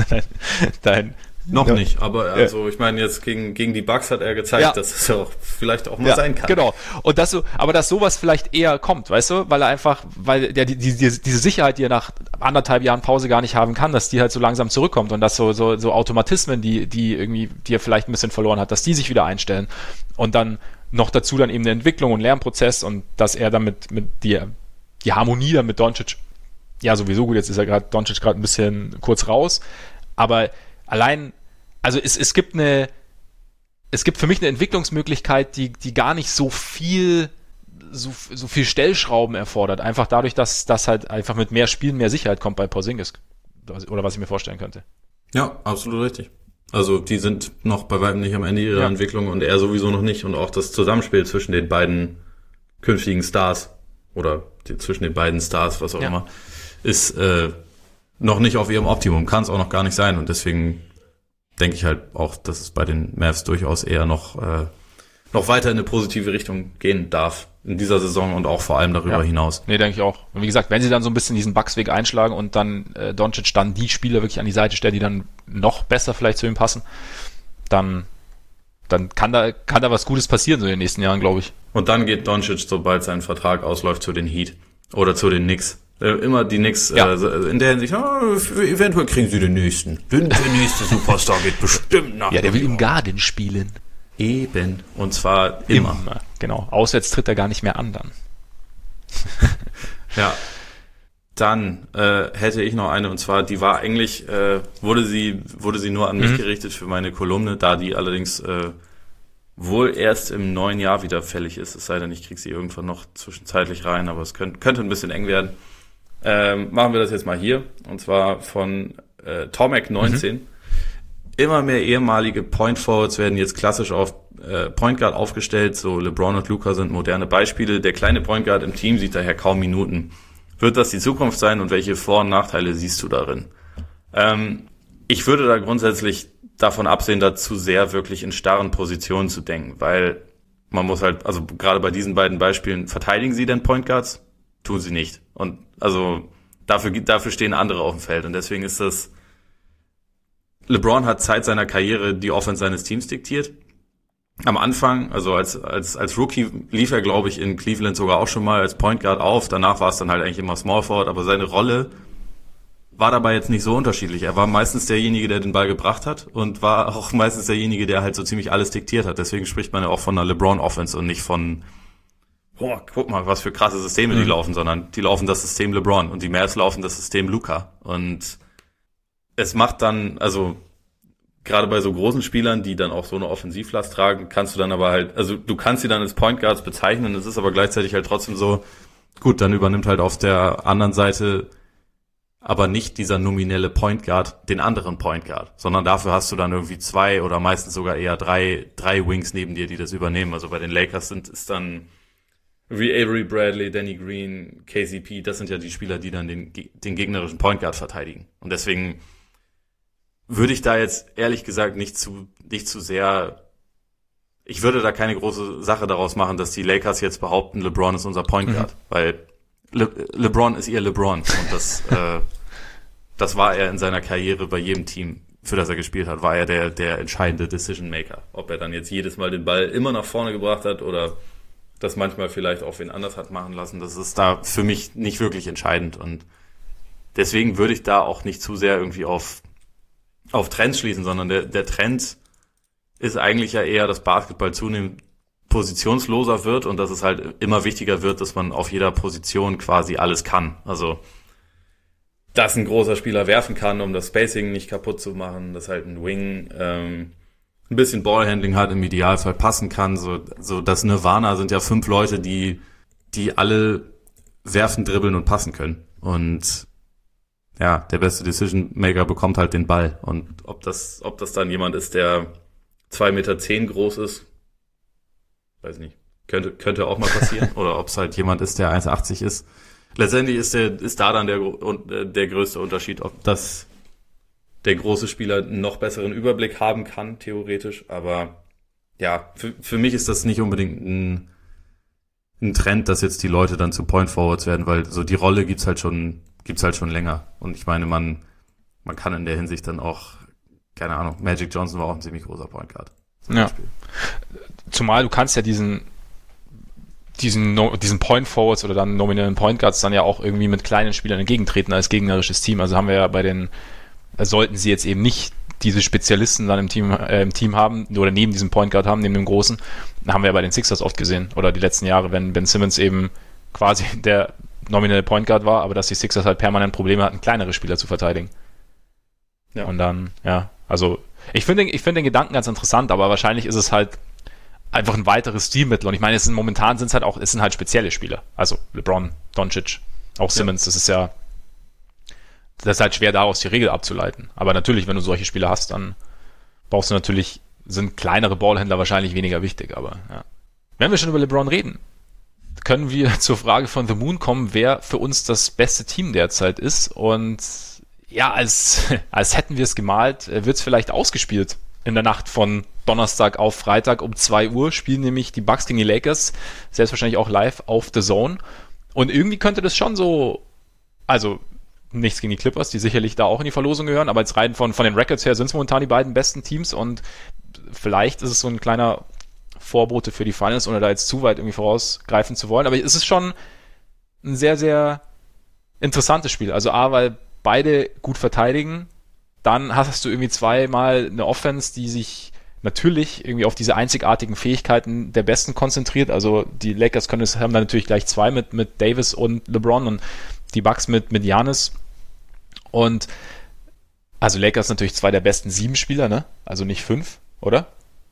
Noch nicht, aber also ich meine jetzt gegen die Bucks hat er gezeigt, dass es ja auch vielleicht auch mal sein kann. Genau. Und dass sowas vielleicht eher kommt, weißt du, weil der diese Sicherheit, die er nach 1,5 Jahren Pause gar nicht haben kann, dass die halt so langsam zurückkommt und dass so Automatismen, die er vielleicht ein bisschen verloren hat, dass die sich wieder einstellen und dann noch dazu dann eben eine Entwicklung und Lernprozess und dass er dann mit die Harmonie dann mit Doncic, ja sowieso gut, jetzt ist Doncic gerade ein bisschen kurz raus, aber allein, also es gibt für mich eine Entwicklungsmöglichkeit, die gar nicht so viel Stellschrauben erfordert. Einfach dadurch, dass das halt einfach mit mehr Spielen mehr Sicherheit kommt bei Porzingis. Oder was ich mir vorstellen könnte. Ja, absolut richtig. Also die sind noch bei weitem nicht am Ende ihrer Entwicklung und er sowieso noch nicht. Und auch das Zusammenspiel zwischen den beiden künftigen Stars oder zwischen den beiden Stars, was auch immer, ist noch nicht auf ihrem Optimum, kann es auch noch gar nicht sein und deswegen denke ich halt auch, dass es bei den Mavs durchaus eher noch weiter in eine positive Richtung gehen darf in dieser Saison und auch vor allem darüber hinaus. Nee, denke ich auch. Und wie gesagt, wenn sie dann so ein bisschen diesen Bucks-Weg einschlagen und dann Doncic dann die Spieler wirklich an die Seite stellen, die dann noch besser vielleicht zu ihm passen, dann kann da was Gutes passieren so in den nächsten Jahren, glaube ich. Und dann geht Doncic, sobald sein Vertrag ausläuft, zu den Heat oder zu den Knicks. Immer die Knicks in der Hinsicht, eventuell kriegen sie den nächsten. Der nächste Superstar geht bestimmt nach. Ja, der will im Garden spielen. Eben. Und zwar immer. Genau. Auswärts tritt er gar nicht mehr an dann. Ja. Dann hätte ich noch eine, und zwar, die war eigentlich, wurde sie nur an mich gerichtet für meine Kolumne, da die allerdings wohl erst im neuen Jahr wieder fällig ist. Es sei denn, ich kriege sie irgendwann noch zwischenzeitlich rein, aber es könnte ein bisschen eng werden. Machen wir das jetzt mal hier. Und zwar von Tomek19. Immer mehr ehemalige Point Forwards werden jetzt klassisch auf Point Guard aufgestellt. So LeBron und Luka sind moderne Beispiele. Der kleine Point Guard im Team sieht daher kaum Minuten. Wird das die Zukunft sein und welche Vor- und Nachteile siehst du darin? Ich würde da grundsätzlich davon absehen, da zu sehr wirklich in starren Positionen zu denken, weil man muss halt, also gerade bei diesen beiden Beispielen, verteidigen sie denn Point Guards? Tun sie nicht. Und also dafür stehen andere auf dem Feld und deswegen ist das, LeBron hat Zeit seiner Karriere die Offense seines Teams diktiert. Am Anfang, also als Rookie lief er, glaube ich, in Cleveland sogar auch schon mal als Point Guard auf. Danach war es dann halt eigentlich immer Small Forward, aber seine Rolle war dabei jetzt nicht so unterschiedlich. Er war meistens derjenige, der den Ball gebracht hat und war auch meistens derjenige, der halt so ziemlich alles diktiert hat. Deswegen spricht man ja auch von einer LeBron-Offense und nicht von, guck mal, was für krasse Systeme die laufen, sondern die laufen das System LeBron und die Mavs laufen das System Luka. Und es macht dann, also gerade bei so großen Spielern, die dann auch so eine Offensivlast tragen, kannst du dann aber halt, also du kannst sie dann als Point Guards bezeichnen, es ist aber gleichzeitig halt trotzdem so, gut, dann übernimmt halt auf der anderen Seite aber nicht dieser nominelle Point Guard den anderen Point Guard, sondern dafür hast du dann irgendwie 2 oder meistens sogar eher drei Wings neben dir, die das übernehmen. Also bei den Lakers ist dann wie Avery Bradley, Danny Green, KCP, das sind ja die Spieler, die dann den gegnerischen Point Guard verteidigen. Und deswegen würde ich da jetzt ehrlich gesagt nicht zu sehr, ich würde da keine große Sache daraus machen, dass die Lakers jetzt behaupten, LeBron ist unser Point Guard, weil LeBron ist ihr LeBron und das war er in seiner Karriere bei jedem Team, für das er gespielt hat, war er der entscheidende Decision Maker. Ob er dann jetzt jedes Mal den Ball immer nach vorne gebracht hat oder das manchmal vielleicht auch wen anders hat machen lassen, das ist da für mich nicht wirklich entscheidend und deswegen würde ich da auch nicht zu sehr irgendwie auf Trends schließen, sondern der Trend ist eigentlich ja eher, dass Basketball zunehmend positionsloser wird und dass es halt immer wichtiger wird, dass man auf jeder Position quasi alles kann. Also, dass ein großer Spieler werfen kann, um das Spacing nicht kaputt zu machen, dass halt ein Wing ein bisschen Ballhandling hat, im Idealfall passen kann. So das Nirvana sind ja 5 Leute, die alle werfen, dribbeln und passen können. Und ja, der beste Decision Maker bekommt halt den Ball. Und ob das dann jemand ist, der 2,10 Meter groß ist, weiß nicht, könnte auch mal passieren. Oder ob es halt jemand ist, der 1,80 ist. Letztendlich ist da dann der größte Unterschied, ob das der große Spieler einen noch besseren Überblick haben kann, theoretisch. Aber ja, für mich ist das nicht unbedingt ein Trend, dass jetzt die Leute dann zu Point Forwards werden, weil so die Rolle gibt's halt schon länger. Und ich meine, man kann in der Hinsicht dann auch, keine Ahnung, Magic Johnson war auch ein ziemlich großer Point Guard. Ja. Zumal du kannst ja diesen Point Forwards oder dann nominellen Point Guards dann ja auch irgendwie mit kleinen Spielern entgegentreten als gegnerisches Team. Also haben wir ja sollten sie jetzt eben nicht diese Spezialisten dann im Team haben oder neben diesem Point Guard haben, neben dem Großen, haben wir ja bei den Sixers oft gesehen oder die letzten Jahre, wenn Ben Simmons eben quasi der nominelle Point Guard war, aber dass die Sixers halt permanent Probleme hatten, kleinere Spieler zu verteidigen. Ja. Und dann, ja, also ich finde den Gedanken ganz interessant, aber wahrscheinlich ist es halt einfach ein weiteres Stilmittel. Und ich meine, momentan sind es halt spezielle Spieler. Also LeBron, Doncic, auch Simmons, ja. Das ist halt schwer, daraus die Regel abzuleiten. Aber natürlich, wenn du solche Spieler hast, dann sind kleinere Ballhändler wahrscheinlich weniger wichtig. Aber ja. Wenn wir schon über LeBron reden, können wir zur Frage von The Moon kommen, wer für uns das beste Team derzeit ist. Und ja, als hätten wir es gemalt, wird es vielleicht ausgespielt. In der Nacht von Donnerstag auf Freitag um 2 Uhr spielen nämlich die Bucks gegen die Lakers, selbstverständlich auch live auf The Zone. Und irgendwie könnte das schon so, also nichts gegen die Clippers, die sicherlich da auch in die Verlosung gehören, aber jetzt rein von den Records her sind es momentan die beiden besten Teams und vielleicht ist es so ein kleiner Vorbote für die Finals, ohne da jetzt zu weit irgendwie vorausgreifen zu wollen. Aber es ist schon ein sehr, sehr interessantes Spiel. Also weil beide gut verteidigen, dann hast du irgendwie zweimal eine Offense, die sich natürlich irgendwie auf diese einzigartigen Fähigkeiten der Besten konzentriert. Also die Lakers haben dann natürlich gleich 2 mit Davis und LeBron und die Bucks mit Giannis. Und also Lakers natürlich 2 der besten 7 Spieler, ne? Also nicht 5, oder?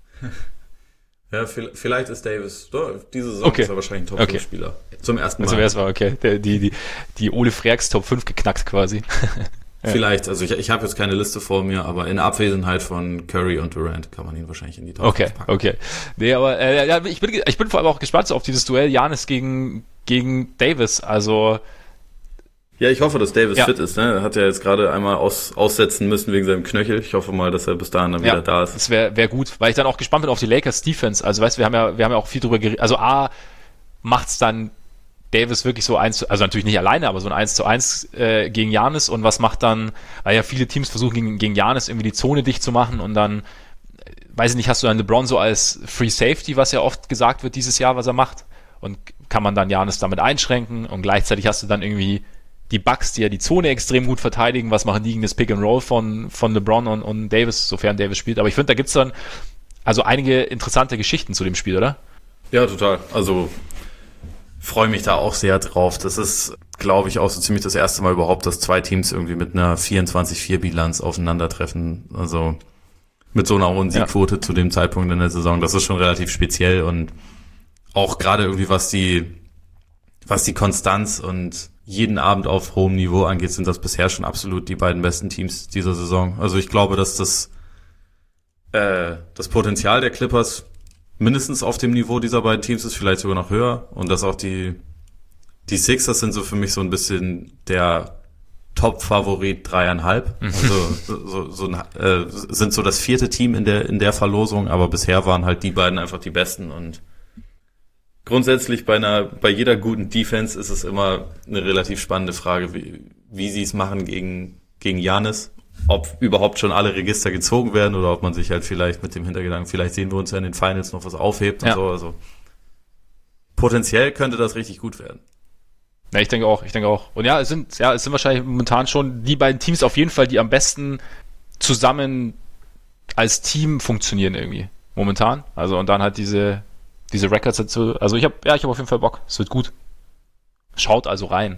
Ja, vielleicht ist Davis, diese Saison ist er wahrscheinlich ein Top-5-Spieler. Zum ersten Mal. Also es war okay. Die Ole Freaks Top 5 geknackt quasi. Ja. Vielleicht, also ich habe jetzt keine Liste vor mir, aber in Abwesenheit von Curry und Durant kann man ihn wahrscheinlich in die Top 5 packen. Okay. Nee, aber ich bin vor allem auch gespannt auf dieses Duell Giannis gegen Davis. Also ja, ich hoffe, dass Davis fit ist. Ne? Er hat ja jetzt gerade einmal aussetzen müssen wegen seinem Knöchel. Ich hoffe mal, dass er bis dahin dann wieder da ist. Das wäre gut, weil ich dann auch gespannt bin auf die Lakers Defense. Also weißt du, wir haben ja auch viel drüber geredet. Also macht's dann Davis wirklich so also natürlich nicht alleine, aber so ein 1:1 gegen Giannis und was macht dann, weil ja viele Teams versuchen gegen Giannis irgendwie die Zone dicht zu machen und dann, weiß ich nicht, hast du dann LeBron so als Free Safety, was ja oft gesagt wird dieses Jahr, was er macht und kann man dann Giannis damit einschränken und gleichzeitig hast du dann irgendwie die Bucks, die ja die Zone extrem gut verteidigen, was machen die gegen das Pick and Roll von LeBron und Davis, sofern Davis spielt, aber ich finde, da gibt's dann also einige interessante Geschichten zu dem Spiel, oder? Ja, total, also freue mich da auch sehr drauf. Das ist glaube ich, auch so ziemlich das erste Mal überhaupt, dass zwei Teams irgendwie mit einer 24-4-Bilanz aufeinandertreffen. Also mit so einer hohen Siegquote zu dem Zeitpunkt in der Saison. Das ist schon relativ speziell und auch gerade irgendwie was die Konstanz und jeden Abend auf hohem Niveau angeht, sind das bisher schon absolut die beiden besten Teams dieser Saison. Also ich glaube, dass das Potenzial der Clippers mindestens auf dem Niveau dieser beiden Teams ist, vielleicht sogar noch höher, und dass auch die Sixers sind so für mich so ein bisschen der Top-Favorit 3,5. Also sind so das vierte Team in der Verlosung, aber bisher waren halt die beiden einfach die besten, und grundsätzlich bei jeder guten Defense ist es immer eine relativ spannende Frage, wie sie es machen gegen Giannis, ob überhaupt schon alle Register gezogen werden oder ob man sich halt vielleicht mit dem Hintergedanken, vielleicht sehen wir uns ja in den Finals noch was aufhebt und so. Also potenziell könnte das richtig gut werden. Ja, ich denke auch. Und es sind wahrscheinlich momentan schon die beiden Teams auf jeden Fall, die am besten zusammen als Team funktionieren irgendwie. Momentan. Also, und dann halt diese Records dazu. Also ich habe auf jeden Fall Bock. Es wird gut. Schaut also rein.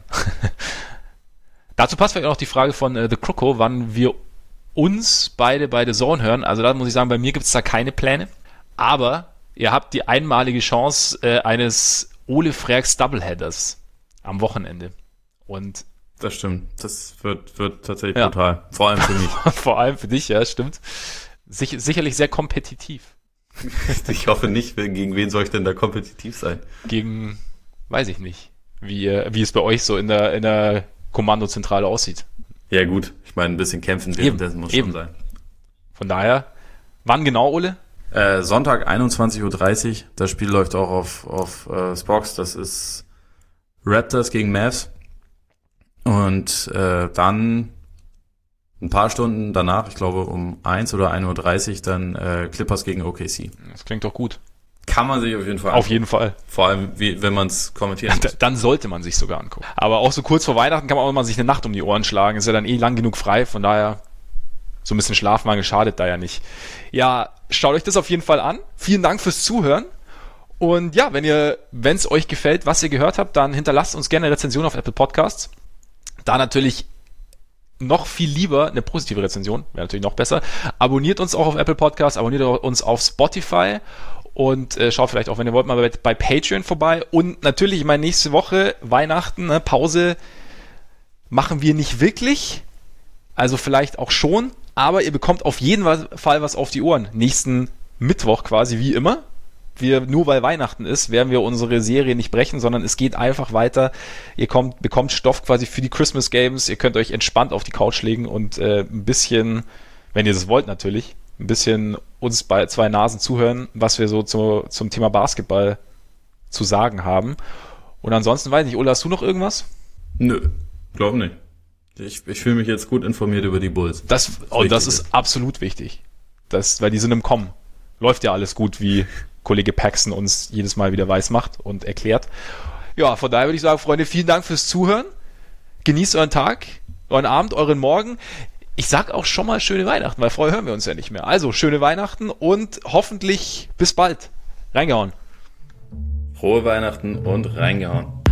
Dazu passt vielleicht auch noch die Frage von The Croco, wann wir uns beide bei The Zone hören. Also da muss ich sagen, bei mir gibt es da keine Pläne. Aber ihr habt die einmalige Chance eines Ole Freaks Doubleheaders am Wochenende. Und das stimmt. Das wird tatsächlich brutal. Vor allem für mich. Vor allem für dich, ja, stimmt. Sicherlich sehr kompetitiv. Ich hoffe nicht. Gegen wen soll ich denn da kompetitiv sein? Gegen, weiß ich nicht, wie es bei euch so in der Kommandozentrale aussieht. Ja gut, ich meine, ein bisschen kämpfen währenddessen muss schon sein. Von daher, wann genau, Ole? Sonntag 21.30 Uhr. Das Spiel läuft auch auf Spox. Das ist Raptors gegen Mavs. Und dann ein paar Stunden danach, ich glaube um 1 oder 1.30 Uhr, dann Clippers gegen OKC. Das klingt doch gut. Kann man sich auf jeden Fall angucken. Auf jeden Fall. Vor allem, wenn man es kommentieren muss. Dann sollte man sich sogar angucken. Aber auch so kurz vor Weihnachten kann man auch mal sich eine Nacht um die Ohren schlagen. Ist ja dann lang genug frei, von daher so ein bisschen Schlafmangel schadet da ja nicht. Ja, schaut euch das auf jeden Fall an. Vielen Dank fürs Zuhören. Und ja, wenn es euch gefällt, was ihr gehört habt, dann hinterlasst uns gerne eine Rezension auf Apple Podcasts. Da natürlich noch viel lieber eine positive Rezension, wäre natürlich noch besser. Abonniert uns auch auf Apple Podcasts, abonniert uns auf Spotify und schaut vielleicht auch, wenn ihr wollt, mal bei Patreon vorbei. Und natürlich, ich meine, nächste Woche, Weihnachten, Pause machen wir nicht wirklich, also vielleicht auch schon, aber ihr bekommt auf jeden Fall was auf die Ohren. Nächsten Mittwoch quasi, wie immer. Nur weil Weihnachten ist, werden wir unsere Serie nicht brechen, sondern es geht einfach weiter. Ihr bekommt Stoff quasi für die Christmas Games. Ihr könnt euch entspannt auf die Couch legen und ein bisschen, wenn ihr das wollt natürlich, ein bisschen uns bei zwei Nasen zuhören, was wir so zum Thema Basketball zu sagen haben. Und ansonsten weiß ich nicht, Ola, hast du noch irgendwas? Nö, glaube nicht. Ich fühle mich jetzt gut informiert über die Bulls. Das ist absolut wichtig. Weil die sind im Kommen. Läuft ja alles gut, wie Kollege Paxson uns jedes Mal wieder weiß macht und erklärt. Ja, von daher würde ich sagen, Freunde, vielen Dank fürs Zuhören. Genießt euren Tag, euren Abend, euren Morgen. Ich sag auch schon mal schöne Weihnachten, weil vorher hören wir uns ja nicht mehr. Also, schöne Weihnachten und hoffentlich bis bald. Reingehauen. Frohe Weihnachten und reingehauen.